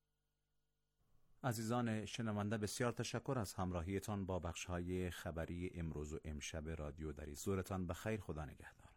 عزیزان شنونده، بسیار تشکر از همراهیتان با بخش‌های خبری امروز و امشب رادیو دری. ظهرتان بخیر، خدا نگهدار.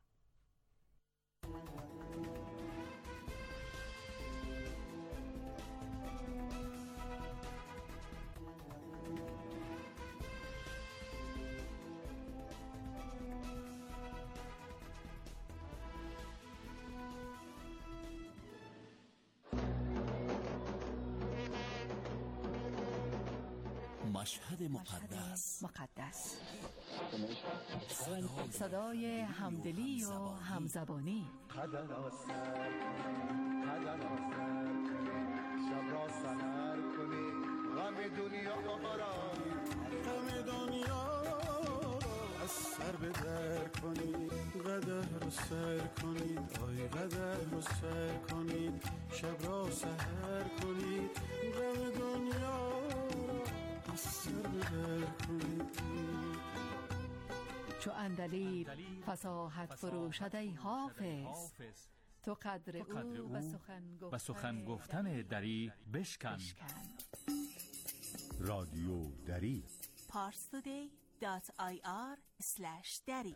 مشهد مقدس مقدس صدای همدلی و همزبانی. قدر آسر قدر آسر شب را سهر کنی غم دنیا را غم دنیا از سر به در کنی قدر رو سر کنید آی قدر رو سر کنید شب را سهر کنید غم دنیا چو اندلیب فصاحت فروشد ای حافظ، تو قدر او و سخن گفتن دری بشکن. رادیو دری پارستودی دات آی آر اسلش دری.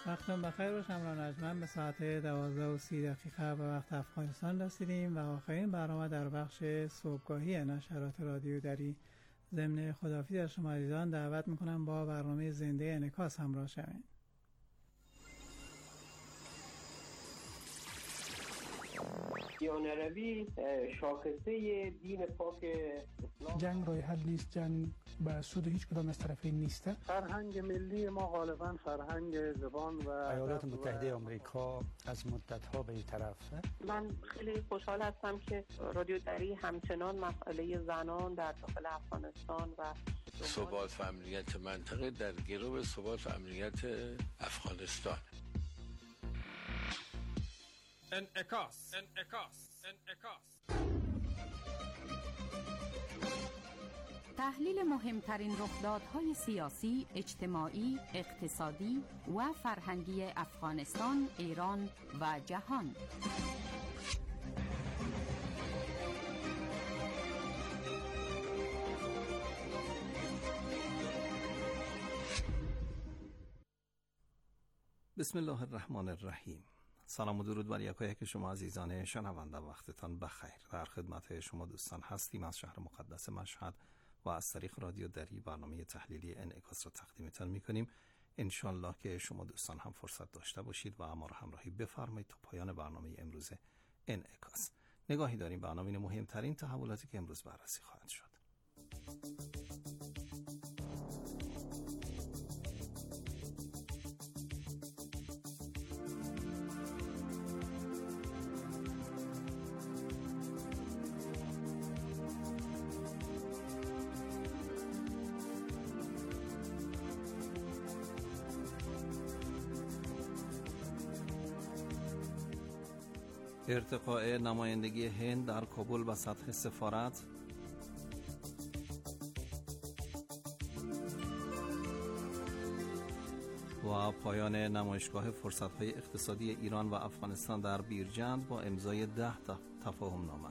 وقتتون بخیر باشه. من نجمن به ساعت دوازده و سی دقیقه به وقت افغانستان رسیدیم و آخرین برنامه در بخش صبحگاهی نشرات رادیو دری. ضمن خداحافظی از شما عزیزان دعوت میکنم با برنامه زنده انعکاس همراه شوین. دیانروی شاخصه دین پاک اسلام. جنگ راه حل نیست، جنگ به سود هیچ کدام از طرفین نیست. فرهنگ ملی ما غالبا فرهنگ زبان و ایالات متحده آمریکا از مدت‌ها به این طرف. من خیلی خوشحال هستم که رادیو دری همچنان مسئله زنان در داخل افغانستان و ثبات و امنیت منطقه در گرو ثبات و امنیت افغانستان. انعکاس انعکاس انعکاس تحلیل مهمترین رخدادهای سیاسی، اجتماعی، اقتصادی و فرهنگی افغانستان، ایران و جهان. بسم الله الرحمن الرحیم. سلام و درود بر یکایک شما عزیزان شنونده، وقتتان بخیر. در خدمت شما دوستان هستیم از شهر مقدس مشهد و از طریق رادیو دری برنامه تحلیلی انعکاس را تقدیمتان می‌کنیم. انشالله که شما دوستان هم فرصت داشته باشید و ما را همراهی بفرمایید تا پایان برنامه امروز انعکاس. نگاهی داریم به عناوین مهمترین تحولاتی که امروز بررسی خواهد شد. ارتقاء نمایندگی هند در کابل به سطح سفارت، و پایان نمایشگاه فرصت‌های اقتصادی ایران و افغانستان در بیرجند با امضای ده تفاهم نامه.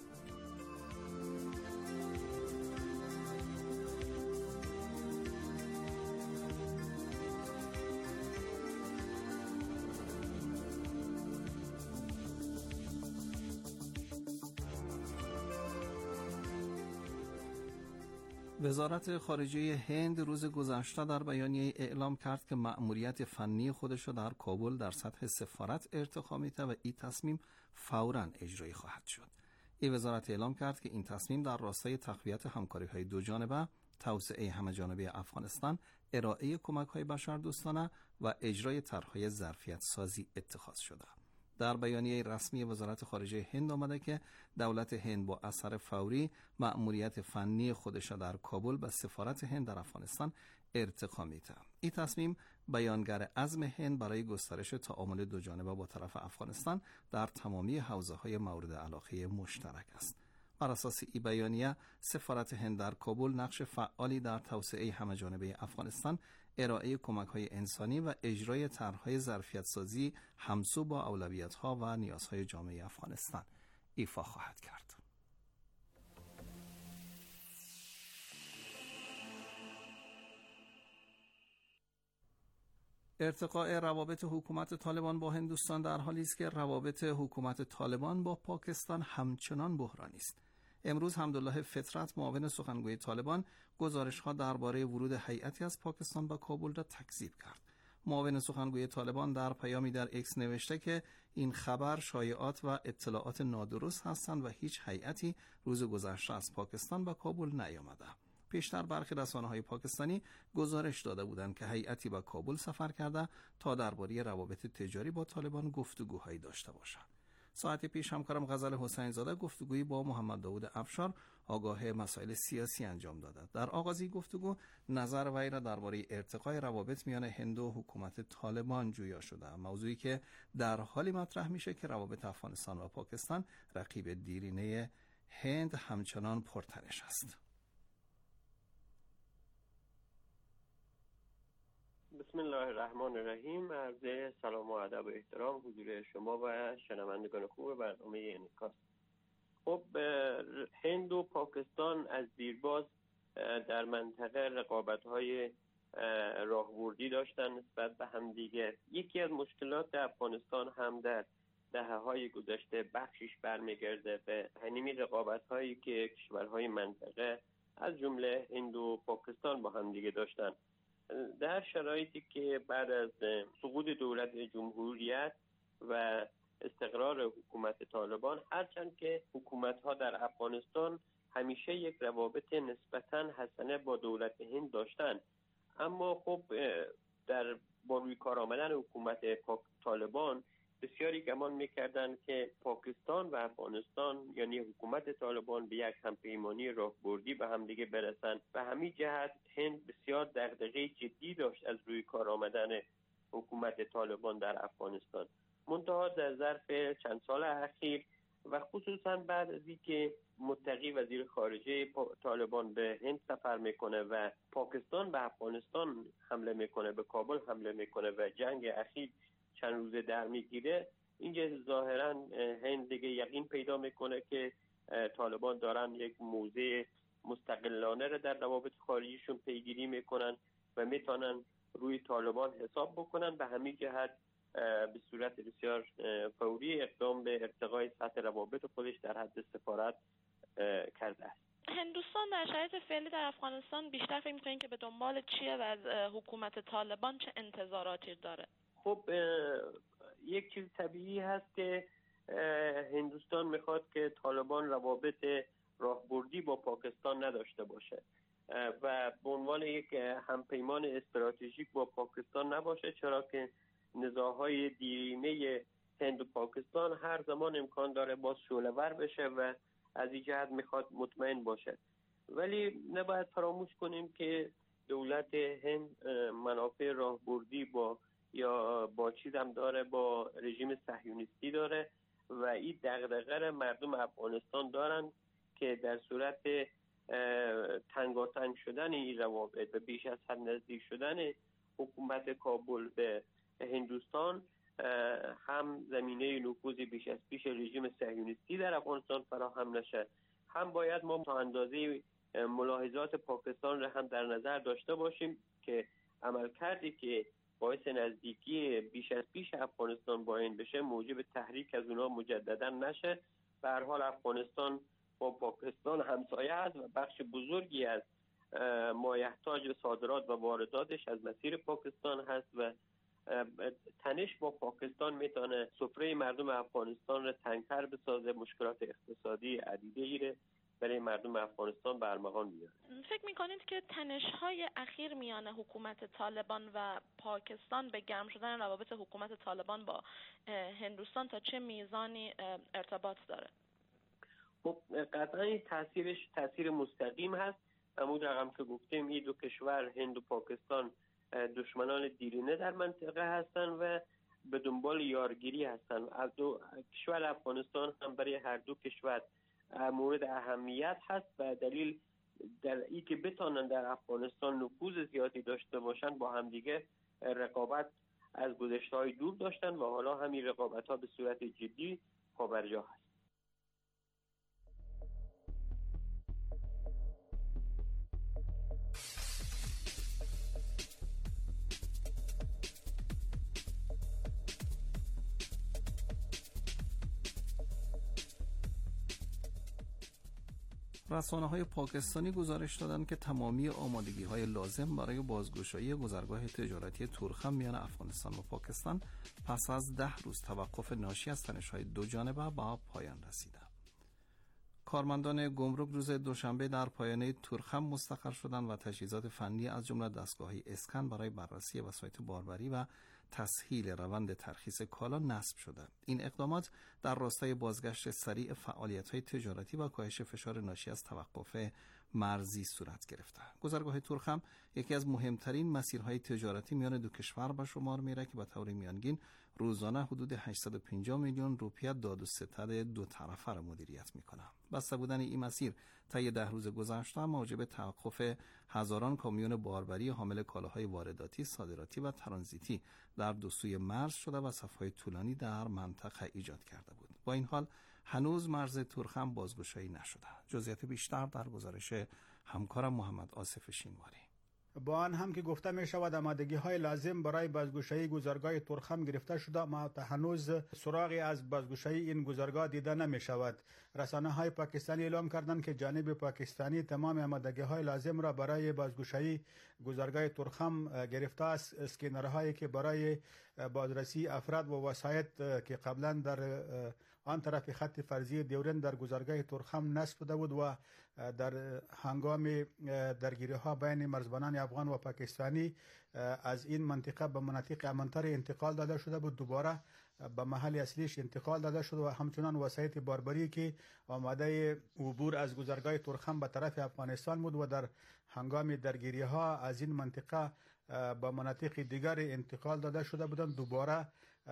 وزارت خارجه هند روز گذشته در بیانیه اعلام کرد که مأموریت فنی خودش را در کابل در سطح سفارت ارتقا میده و این تصمیم فوراً اجرایی خواهد شد. این وزارت اعلام کرد که این تصمیم در راستای تقویت همکاری‌های دو جانبه، توسعه همه‌جانبه افغانستان، ارائه کمک‌های بشردوستانه و اجرای طرح‌های ظرفیت سازی اتخاذ شده. در بیانیه رسمی وزارت خارجه هند آمده که دولت هند با اثر فوری مأموریت فنی خودش در کابل به سفارت هند در افغانستان ارتقا میده. این تصمیم بیانگر عزم هند برای گسترش تعامل دو جانبه با طرف افغانستان در تمامی حوزه‌های مورد علاقه مشترک است. بر اساس این بیانیه سفارت هند در کابل نقش فعالی در توسعه همه‌جانبه افغانستان، ارائه کمک‌های انسانی و اجرای طرح‌های ظرفیت‌سازی همسو با اولویت‌ها و نیازهای جامعه افغانستان ایفا خواهد کرد. ارتقاء روابط حکومت طالبان با هندوستان در حالی است که روابط حکومت طالبان با پاکستان همچنان بحرانی است. امروز حمدالله فطرت، معاون سخنگوی طالبان، گزارش‌ها درباره ورود هیئتی از پاکستان به کابل را تکذیب کرد. معاون سخنگوی طالبان در پیامی در ایکس نوشته که این خبر شایعات و اطلاعات نادرست هستند و هیچ هیئتی روز گذشته از پاکستان به کابل نیامده. پیشتر برخی رسانه‌های پاکستانی گزارش داده بودند که هیئتی به کابل سفر کرده تا درباره روابط تجاری با طالبان گفتگوهایی داشته باشد. ساعتی پیش همکارم غزل حسین زاده گفتگویی با محمد داوود افشار آگاه مسائل سیاسی انجام داده. در آغازی گفتگو نظر وی را درباره ارتقای روابط میان هند و حکومت طالبان جویا شده، موضوعی که در حالی مطرح میشه که روابط افغانستان و پاکستان رقیب دیرینه هند همچنان پرتنش است. بسم الله الرحمن الرحیم. عرض سلام و ادب و احترام حضور شما و شنوندگان خوب برنامه انعکاس. خب هند و پاکستان از دیرباز در منطقه رقابت‌های راهبردی داشتن نسبت به هم دیگه. یکی از مشکلات افغانستان هم در دهه‌های گذشته بخشش برمیگرده به همین رقابت‌هایی که کشورهای منطقه از جمله هند و پاکستان با هم دیگه داشتن. در شرایطی که بعد از سقوط دولت جمهوریت و استقرار حکومت طالبان، هرچند که حکومت‌ها در افغانستان همیشه یک روابط نسبتاً حسنه با دولت هند داشتن، اما خب در با روی کار آمدن حکومت طالبان بسیاری گمان میکردن که پاکستان و افغانستان یعنی حکومت طالبان به یک همپیمانی راهبردی به هم دیگه برسن. به همین جهت هند بسیار دغدغه جدی داشت از روی کار آمدن حکومت طالبان در افغانستان. منتها در ظرف چند سال اخیر و خصوصا بعد از اینکه متقی وزیر خارجه طالبان به هند سفر میکنه و پاکستان به افغانستان حمله میکنه، به کابل حمله میکنه و جنگ اخیر چند روزه در میگیره، اینجا ظاهرا هند دیگه یقین پیدا میکنه که طالبان دارن یک موضع مستقلانه را در روابط خارجیشون پیگیری میکنن و میتونن روی طالبان حساب بکنن. به همین جهت به صورت بسیار فوری اقدام به ارتقای سطح روابط خودش در حد سفارت کرده است. هندوستان در شرایط فعلی در افغانستان بیشتر فکر می‌کنید که به دنبال چیه و از حکومت طالبان چه انتظاراتی داره؟ خب یک چیز طبیعی هست که هندوستان میخواد که طالبان روابط راهبردی با پاکستان نداشته باشه و به عنوان یک همپیمان استراتژیک با پاکستان نباشه، چرا که نزاعهای دیرینه هند و پاکستان هر زمان امکان داره باز شعله‌ور بشه و از این جهت میخواد مطمئن باشه. ولی نباید فراموش کنیم که دولت هند منافع راهبردی با یا با چیز هم داره، با رژیم صهیونیستی داره و این دغدغه مردم افغانستان دارن که در صورت تنگاتنگ شدن این روابط و بیش از حد نزدیک شدن حکومت کابل به هندوستان هم زمینه نفوذ بیش از پیش رژیم صهیونیستی در افغانستان فراهم نشه، هم باید ما تا اندازه ملاحظات پاکستان را هم در نظر داشته باشیم که عملکردی که باعث نزدیکی بیش از پیش افغانستان با این بشه موجب تحریک از اونها مجددا نشه. به هر حال افغانستان با پاکستان همسایه است و بخش بزرگی از مایحتاج صادرات و وارداتش از مسیر پاکستان هست و تنش با پاکستان میتونه سفره مردم افغانستان را تنگتر بسازه، مشکلات اقتصادی عدیده‌ای را برای مردم افغانستان برمغان بیاره. فکر میکنید که تنش‌های اخیر میان حکومت طالبان و پاکستان به گرم شدن روابط حکومت طالبان با هندوستان تا چه میزانی ارتباط داره؟ خب قطعا تاثیرش تاثیر مستقیم هست. همون رقم که گفتیم این دو کشور هند و پاکستان دشمنان دیرینه در منطقه هستن و به دنبال یارگیری هستن. از دو کشور افغانستان هم برای هر دو کشور مورد اهمیت هست و دلیل در این که بتانن در افغانستان نفوذ زیادی داشته باشن با هم دیگه رقابت از گذشته‌های دور داشتن و حالا همین رقابت‌ها به صورت جدی پابرجا هست. رسانه‌های پاکستانی گزارش دادند که تمامی آمادگی‌های لازم برای بازگشایی گذرگاه تجارتی تورخم میان افغانستان و پاکستان پس از ده روز توقف ناشی از تنش‌های دو جانبه به پایان رسیده. کارمندان گمرک روز دوشنبه در پایانه تورخم مستقر شدند و تجهیزات فنی از جمله دستگاه‌های اسکن برای بررسی وسایط باربری و تسهیل روند ترخیص کالا نصب شده. این اقدامات در راستای بازگشت سریع فعالیت‌های تجارتی و کاهش فشار ناشی از توقف مرزی صورت گرفته. گذرگاه تورخم یکی از مهمترین مسیرهای تجارتی میان دو کشور به شمار میره که به طور میانگین روزانه حدود هشتصد و پنجاه میلیون روپیه داد و ستد دو طرفه را مدیریت میکنه. بسته بودن این مسیر طی ده روز گذشته موجب توقف هزاران کامیون باربری حامل کالاهای وارداتی، صادراتی و ترانزیتی در دو سوی مرز شده و صف‌های طولانی در منطقه ایجاد کرده بود. با این حال هنوز مرز تورخم بازگشایی نشده. جزئیات بیشتر در گزارش همکارم محمد آصف شینواری. با آن هم که گفته می شود آمادگی های لازم برای بازگشایی گذرگاه تورخم گرفته شده، اما تا هنوز سراغی از بازگشایی این گذرگاه دیده نمی شود. رسانه های پاکستانی اعلام کردند که جانب پاکستانی تمام آمادگی های لازم را برای بازگشایی گذرگاه تورخم گرفته است. اسکینرهایی که برای بازرسی افراد و وسایط که قبلا در آن طرف خط فرضی دیورن در گذرگاه تورخم نصب شده بود و در هنگام درگیری ها بین مرزبانان افغان و پاکستانی از این منطقه به مناطق امن‌تر انتقال داده شده بود، دوباره به محل اصلیش انتقال داده شد و همچنان وسایط باربری که آماده عبور از گذرگاه تورخم به طرف افغانستان بود و در هنگام درگیری ها از این منطقه به مناطق دیگر انتقال داده شده بودند، دوباره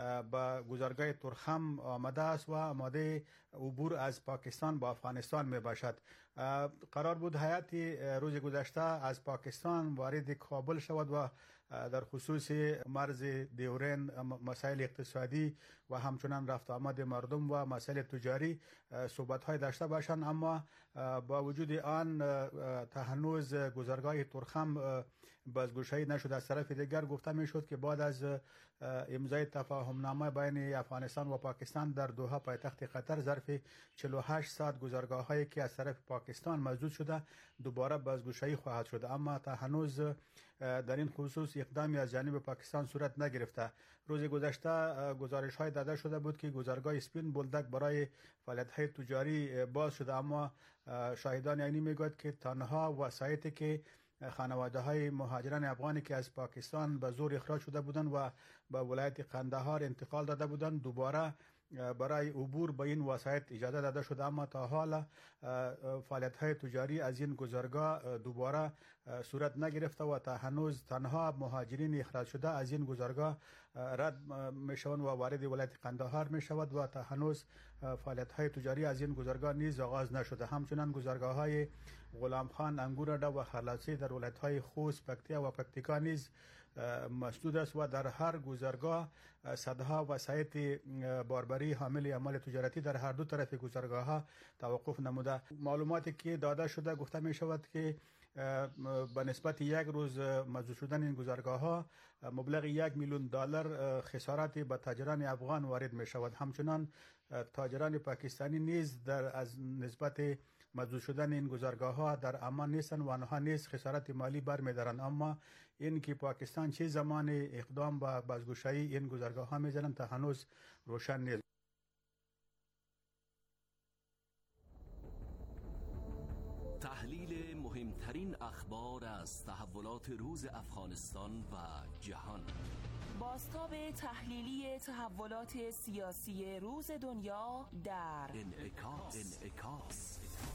به گذرگاه تورخم آمده است و آماده عبور از پاکستان با افغانستان می باشد. قرار بود هیئت روز گذشته از پاکستان وارد کابل شود و در خصوص مرز دیورن، مسائل اقتصادی و همچنان رفت آمد مردم و مسائل تجاری صحبت های داشته باشند، اما با وجود آن تا هنوز گذرگاه تورخم بازگشایی نشد. از طرف دیگر گفته می شد که بعد از امضای تفاهم نامه بین افغانستان و پاکستان در دوحه پایتخت قطر ظرف چهل و هشت ساعت گذرگاه هایی که از طرف پاکستان مسدود شده دوباره بازگشایی خواهد شد، اما تا هنوز در این خصوص اقدامی از جانب پاکستان صورت نگرفته. روز گذشته گزارش های داده شده بود که گذرگاه اسپین بولدک برای فعالیت های تجاری باز شده، اما شاهدان عینی میگوید که تنها وسایطی که خانواده های مهاجران افغانی که از پاکستان به زور اخراج شده بودند و به ولایت قندهار انتقال داده بودند دوباره برای عبور به این وسایط اجازه داده شده، اما تا حالا فعالیت های تجاری از این گذرگاه دوباره صورت نگرفته و تا هنوز تنها مهاجرین اخراج شده از این گذرگاه رد میشوند و وارد ولایت قندهار میشود و تا هنوز فعالیت های تجاری از این گذرگاه نیز آغاز نشده. همچنان گذرگاه های غلام خان، انگورده و خلاصی در ولایت های خوست، پکتیا و پکتیکا نیز مسدود است و در هر گذرگاه صدها وسایط باربری حامل اعمال تجارتی در هر دو طرف گذرگاه ها توقف نموده. معلوماتی که داده شده گفته می شود که به نسبت یک روز مسدود شدن این گذرگاه ها مبلغ یک میلیون دلار خسارت به تاجران افغان وارد می شود. همچنان تاجران پاکستانی نیز در از نسبت مسدود شدن این گذرگاه ها در امان نیستند و آنها نیز خسارت مالی بر می دارند، اما این که پاکستان چه زمان اقدام به بازگشایی این گذرگاه ها می زنند تا هنوز روشن نیست. تحلیل مهمترین اخبار از تحولات روز افغانستان و جهان. بازتاب تحلیلی تحولات سیاسی روز دنیا در انعکاس. انعکاس.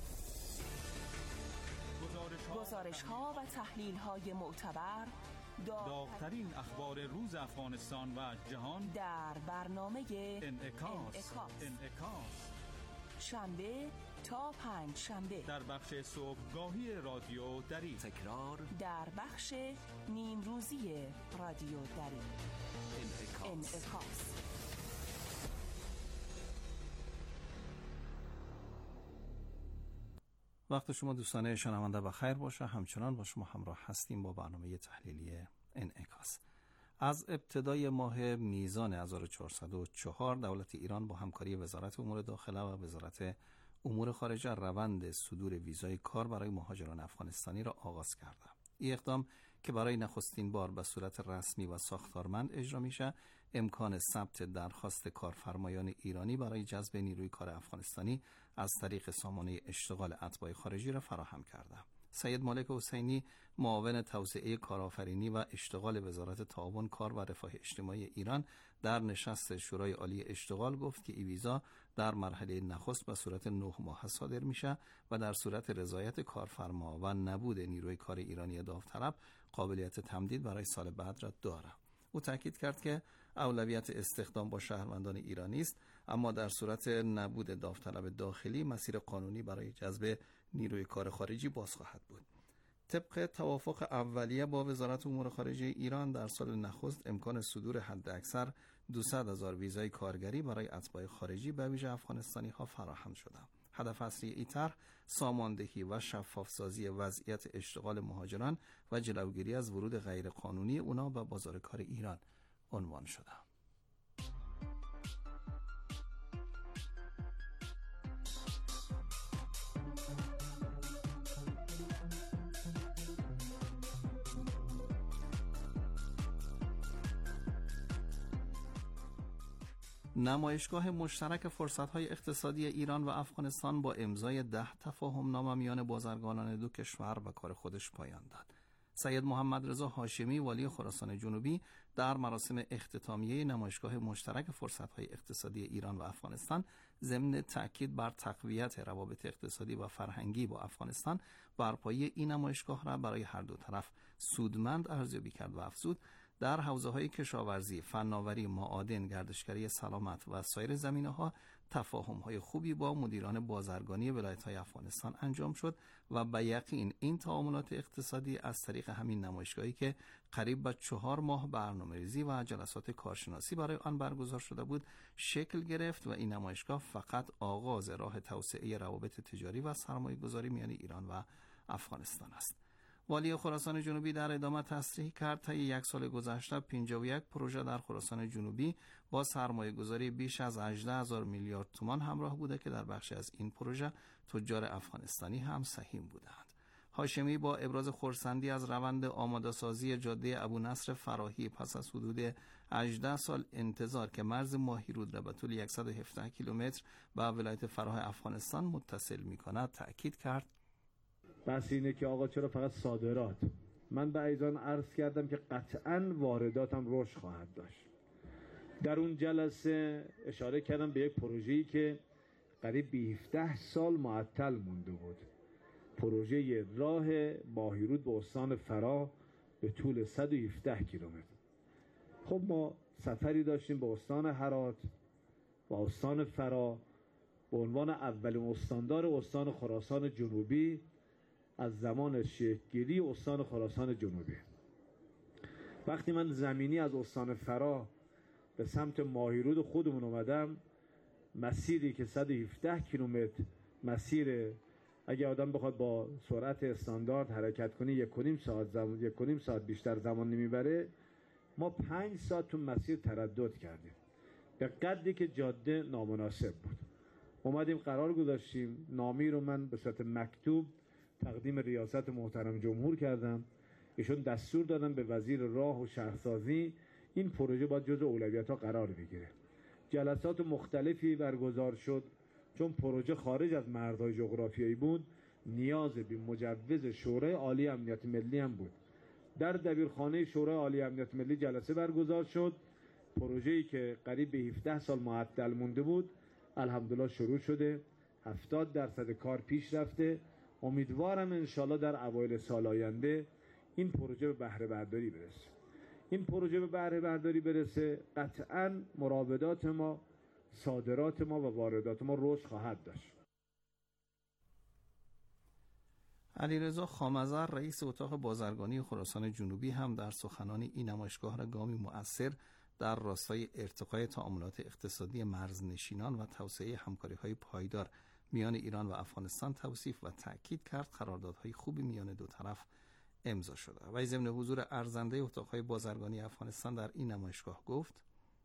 گزارش ها و تحلیل های معتبر، داغ‌ترین اخبار روز افغانستان و جهان در برنامه انعکاس. انعکاس. انعکاس. شنبه تا پنج شنبه در بخش صبحگاهی رادیو دری، تکرار در بخش نیم روزی رادیو دری. انعکاس. انعکاس. وقت شما دوستان شنونده بخیر باشه. همچنان با شما همراه هستیم با برنامه تحلیلی انعکاس. از ابتدای ماه نیزان هزار و چهارصد و چهار دولت ایران با همکاری وزارت امور داخله و وزارت امور خارجه روند صدور ویزای کار برای مهاجران افغانستانی را آغاز کرده. این اقدام که برای نخستین بار به صورت رسمی و ساختارمند اجرا میشه، امکان ثبت درخواست کارفرمایان ایرانی برای جذب نیروی کار افغانستانی از طریق سامانه اشتغال اتباع خارجی را فراهم کرده. سید مالک حسینی، معاون توسعه کارآفرینی و اشتغال وزارت تعاون کار و رفاه اجتماعی ایران در نشست شورای عالی اشتغال گفت که این ویزا در مرحله نخست به صورت نه ماهه صادر میشه و در صورت رضایت کارفرما و نبود نیروی کار ایرانی داوطلب قابلیت تمدید برای سال بعد را داره. او تاکید کرد که اولویت استخدام با شهروندان ایرانی است، اما در صورت نبود داوطلب داخلی مسیر قانونی برای جذب نیروی کار خارجی باز خواهد بود. طبق توافق اولیه با وزارت امور خارجه ایران در سال نخست امکان صدور حداکثر دویست هزار ویزای کارگری برای اتباع خارجی به ویژه افغانستانی ها فراهم شده. هدف اصلی این طرح ساماندهی و شفافسازی وضعیت اشتغال مهاجران و جلوگیری از ورود غیرقانونی اونا به بازار کار ایران عنوان شده. نمایشگاه مشترک فرصت‌های اقتصادی ایران و افغانستان با امضای ده تفاهم نامه میان بازرگانان دو کشور به کار خودش پایان داد. سید محمد رضا هاشمی والی خراسان جنوبی در مراسم اختتامیه نمایشگاه مشترک فرصت‌های اقتصادی ایران و افغانستان ضمن تأکید بر تقویت روابط اقتصادی و فرهنگی با افغانستان برپایی این نمایشگاه را برای هر دو طرف سودمند ارزیابی کرد و افزود در حوزه‌های کشاورزی، فناوری، معادن، گردشگری سلامت و سایر زمینه‌ها تفاهم‌های خوبی با مدیران بازرگانی ولایت‌های افغانستان انجام شد و به یقین این تعاملات اقتصادی از طریق همین نمایشگاهی که قریب به چهار ماه برنامه‌ریزی و جلسات کارشناسی برای آن برگزار شده بود شکل گرفت و این نمایشگاه فقط آغاز راه توسعه روابط تجاری و سرمایه‌گذاری میان ایران و افغانستان است. والی خراسان جنوبی در ادامه تصریح کرد طی یک سال گذشته پنجاه و یک پروژه در خراسان جنوبی با سرمایه‌گذاری بیش از هجده هزار میلیارد تومان همراه بوده که در بخشی از این پروژه تجار افغانستانی هم سهیم بودند. هاشمی با ابراز خرسندی از روند آماده‌سازی جاده ابونصر فراهی پس از حدود هجده سال انتظار که مرز ماهیرود را به طول صد و هفده کیلومتر با ولایت فراه افغانستان متصل می‌کند تأکید کرد. بس اینه که آقا چرا فقط صادرات؟ من به ایزان عرض کردم که قطعاً وارداتم رشد خواهد داشت. در اون جلسه اشاره کردم به یک پروژه‌ای که قریب به هفده سال معطل مونده بود. پروژه راه ماهیرود به استان فراه به طول صد و هفده کیلومتر. خب ما سفری داشتیم به استان هرات و استان فراه به عنوان اولین استاندار استان خراسان جنوبی از زمان شکل‌گیری استان خراسان جنوبی. وقتی من زمینی از استان فراه به سمت ماهیرود خودمون اومدم، مسیری که صد و هفده کیلومتر مسیر، اگه آدم بخواد با سرعت استاندارد حرکت کنه یک و نیم ساعت زمان یک و نیم ساعت بیشتر زمان نمیبره، ما پنج ساعت تو مسیر تردد کردیم به قدری که جاده نامناسب بود. اومدیم قرار گذاشتیم، نامی رو من به صورت مکتوب تقدیم ریاست محترم جمهور کردم. ایشون دستور دادن به وزیر راه و شهرسازی این پروژه باید جزو اولویت‌ها قرار بگیره. جلسات مختلفی برگزار شد. چون پروژه خارج از مرزهای جغرافیایی بود، نیاز به مجوز شورای عالی امنیت ملی هم بود. در دبیرخانه شورای عالی امنیت ملی جلسه برگزار شد. پروژه‌ای که قریب به هفده سال معطل مونده بود، الحمدلله شروع شده. هفتاد درصد کار پیش رفته. امیدوارم انشالله در اوایل سال آینده این پروژه به بهره برداری برسه. این پروژه به بهره برداری برسه، قطعاً مراودات ما، صادرات ما و واردات ما رشد خواهد داشت. علیرضا خامزر رئیس اتاق بازرگانی خراسان جنوبی هم در سخنان این نمایشگاه را گامی مؤثر در راستای ارتقای تعاملات اقتصادی مرزنشینان و توسعه همکاری‌های پایدار میان ایران و افغانستان توصیف و تأکید کرد قراردادهای خوبی میان دو طرف امضا شده. و ضمن حضور ارزنده اتاق‌های بازرگانی افغانستان در این نمایشگاه گفت: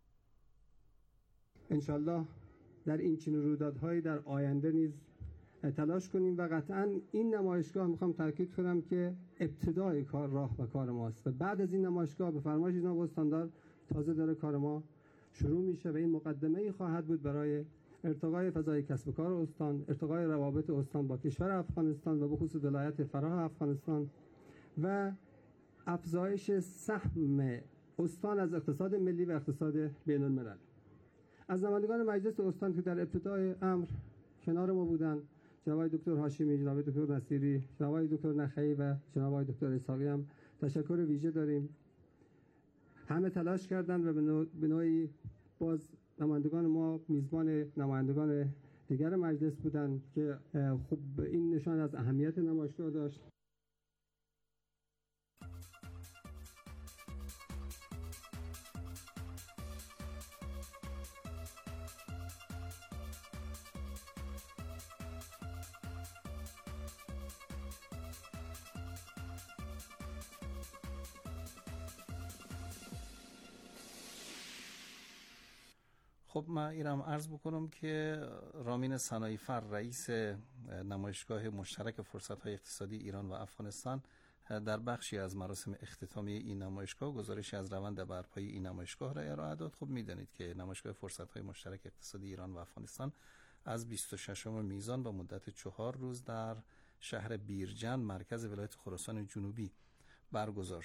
انشالله در این چنین رویدادهایی در آینده نیز تلاش کنیم و قطعاً این نمایشگاه میخوام تاکید کنم که ابتدای کار راه و کار ماست و بعد از این نمایشگاه به فرمایش جناب استاندار تازه داره کار ما شروع میشه و این مقدمه ای خواهد بود برای ارتقای فضای کسب و کار استان، ارتقای روابط استان با کشور افغانستان و به خصوص ولایت فراه افغانستان و افزایش سهم استان از اقتصاد ملی و اقتصاد بین الملل. از نمایندگان مجلس استان که در ابتدای امر کنار ما بودند، جناب دکتر هاشمی، جناب دکتر نصیری، جناب دکتر نخعی و جناب دکتر اسحاقی هم تشکر ویژه داریم. همه تلاش کردند و به نوعی باز نمایندگان ما میزبان نمایندگان دیگر مجلس بودند که خب این نشان از اهمیت نمایشگاه داشت. خب من ایرم عرض بکنم که رامین سنایی‌فر رئیس نمایشگاه مشترک فرصت‌های اقتصادی ایران و افغانستان در بخشی از مراسم اختتامی این نمایشگاه گزارشی از روند برپایی این نمایشگاه را ارائه داد. خب می‌دانید که نمایشگاه فرصت‌های مشترک اقتصادی ایران و افغانستان از بیست و ششم میزان با مدت چهار روز در شهر بیرجند مرکز ولایت خراسان جنوبی برگزار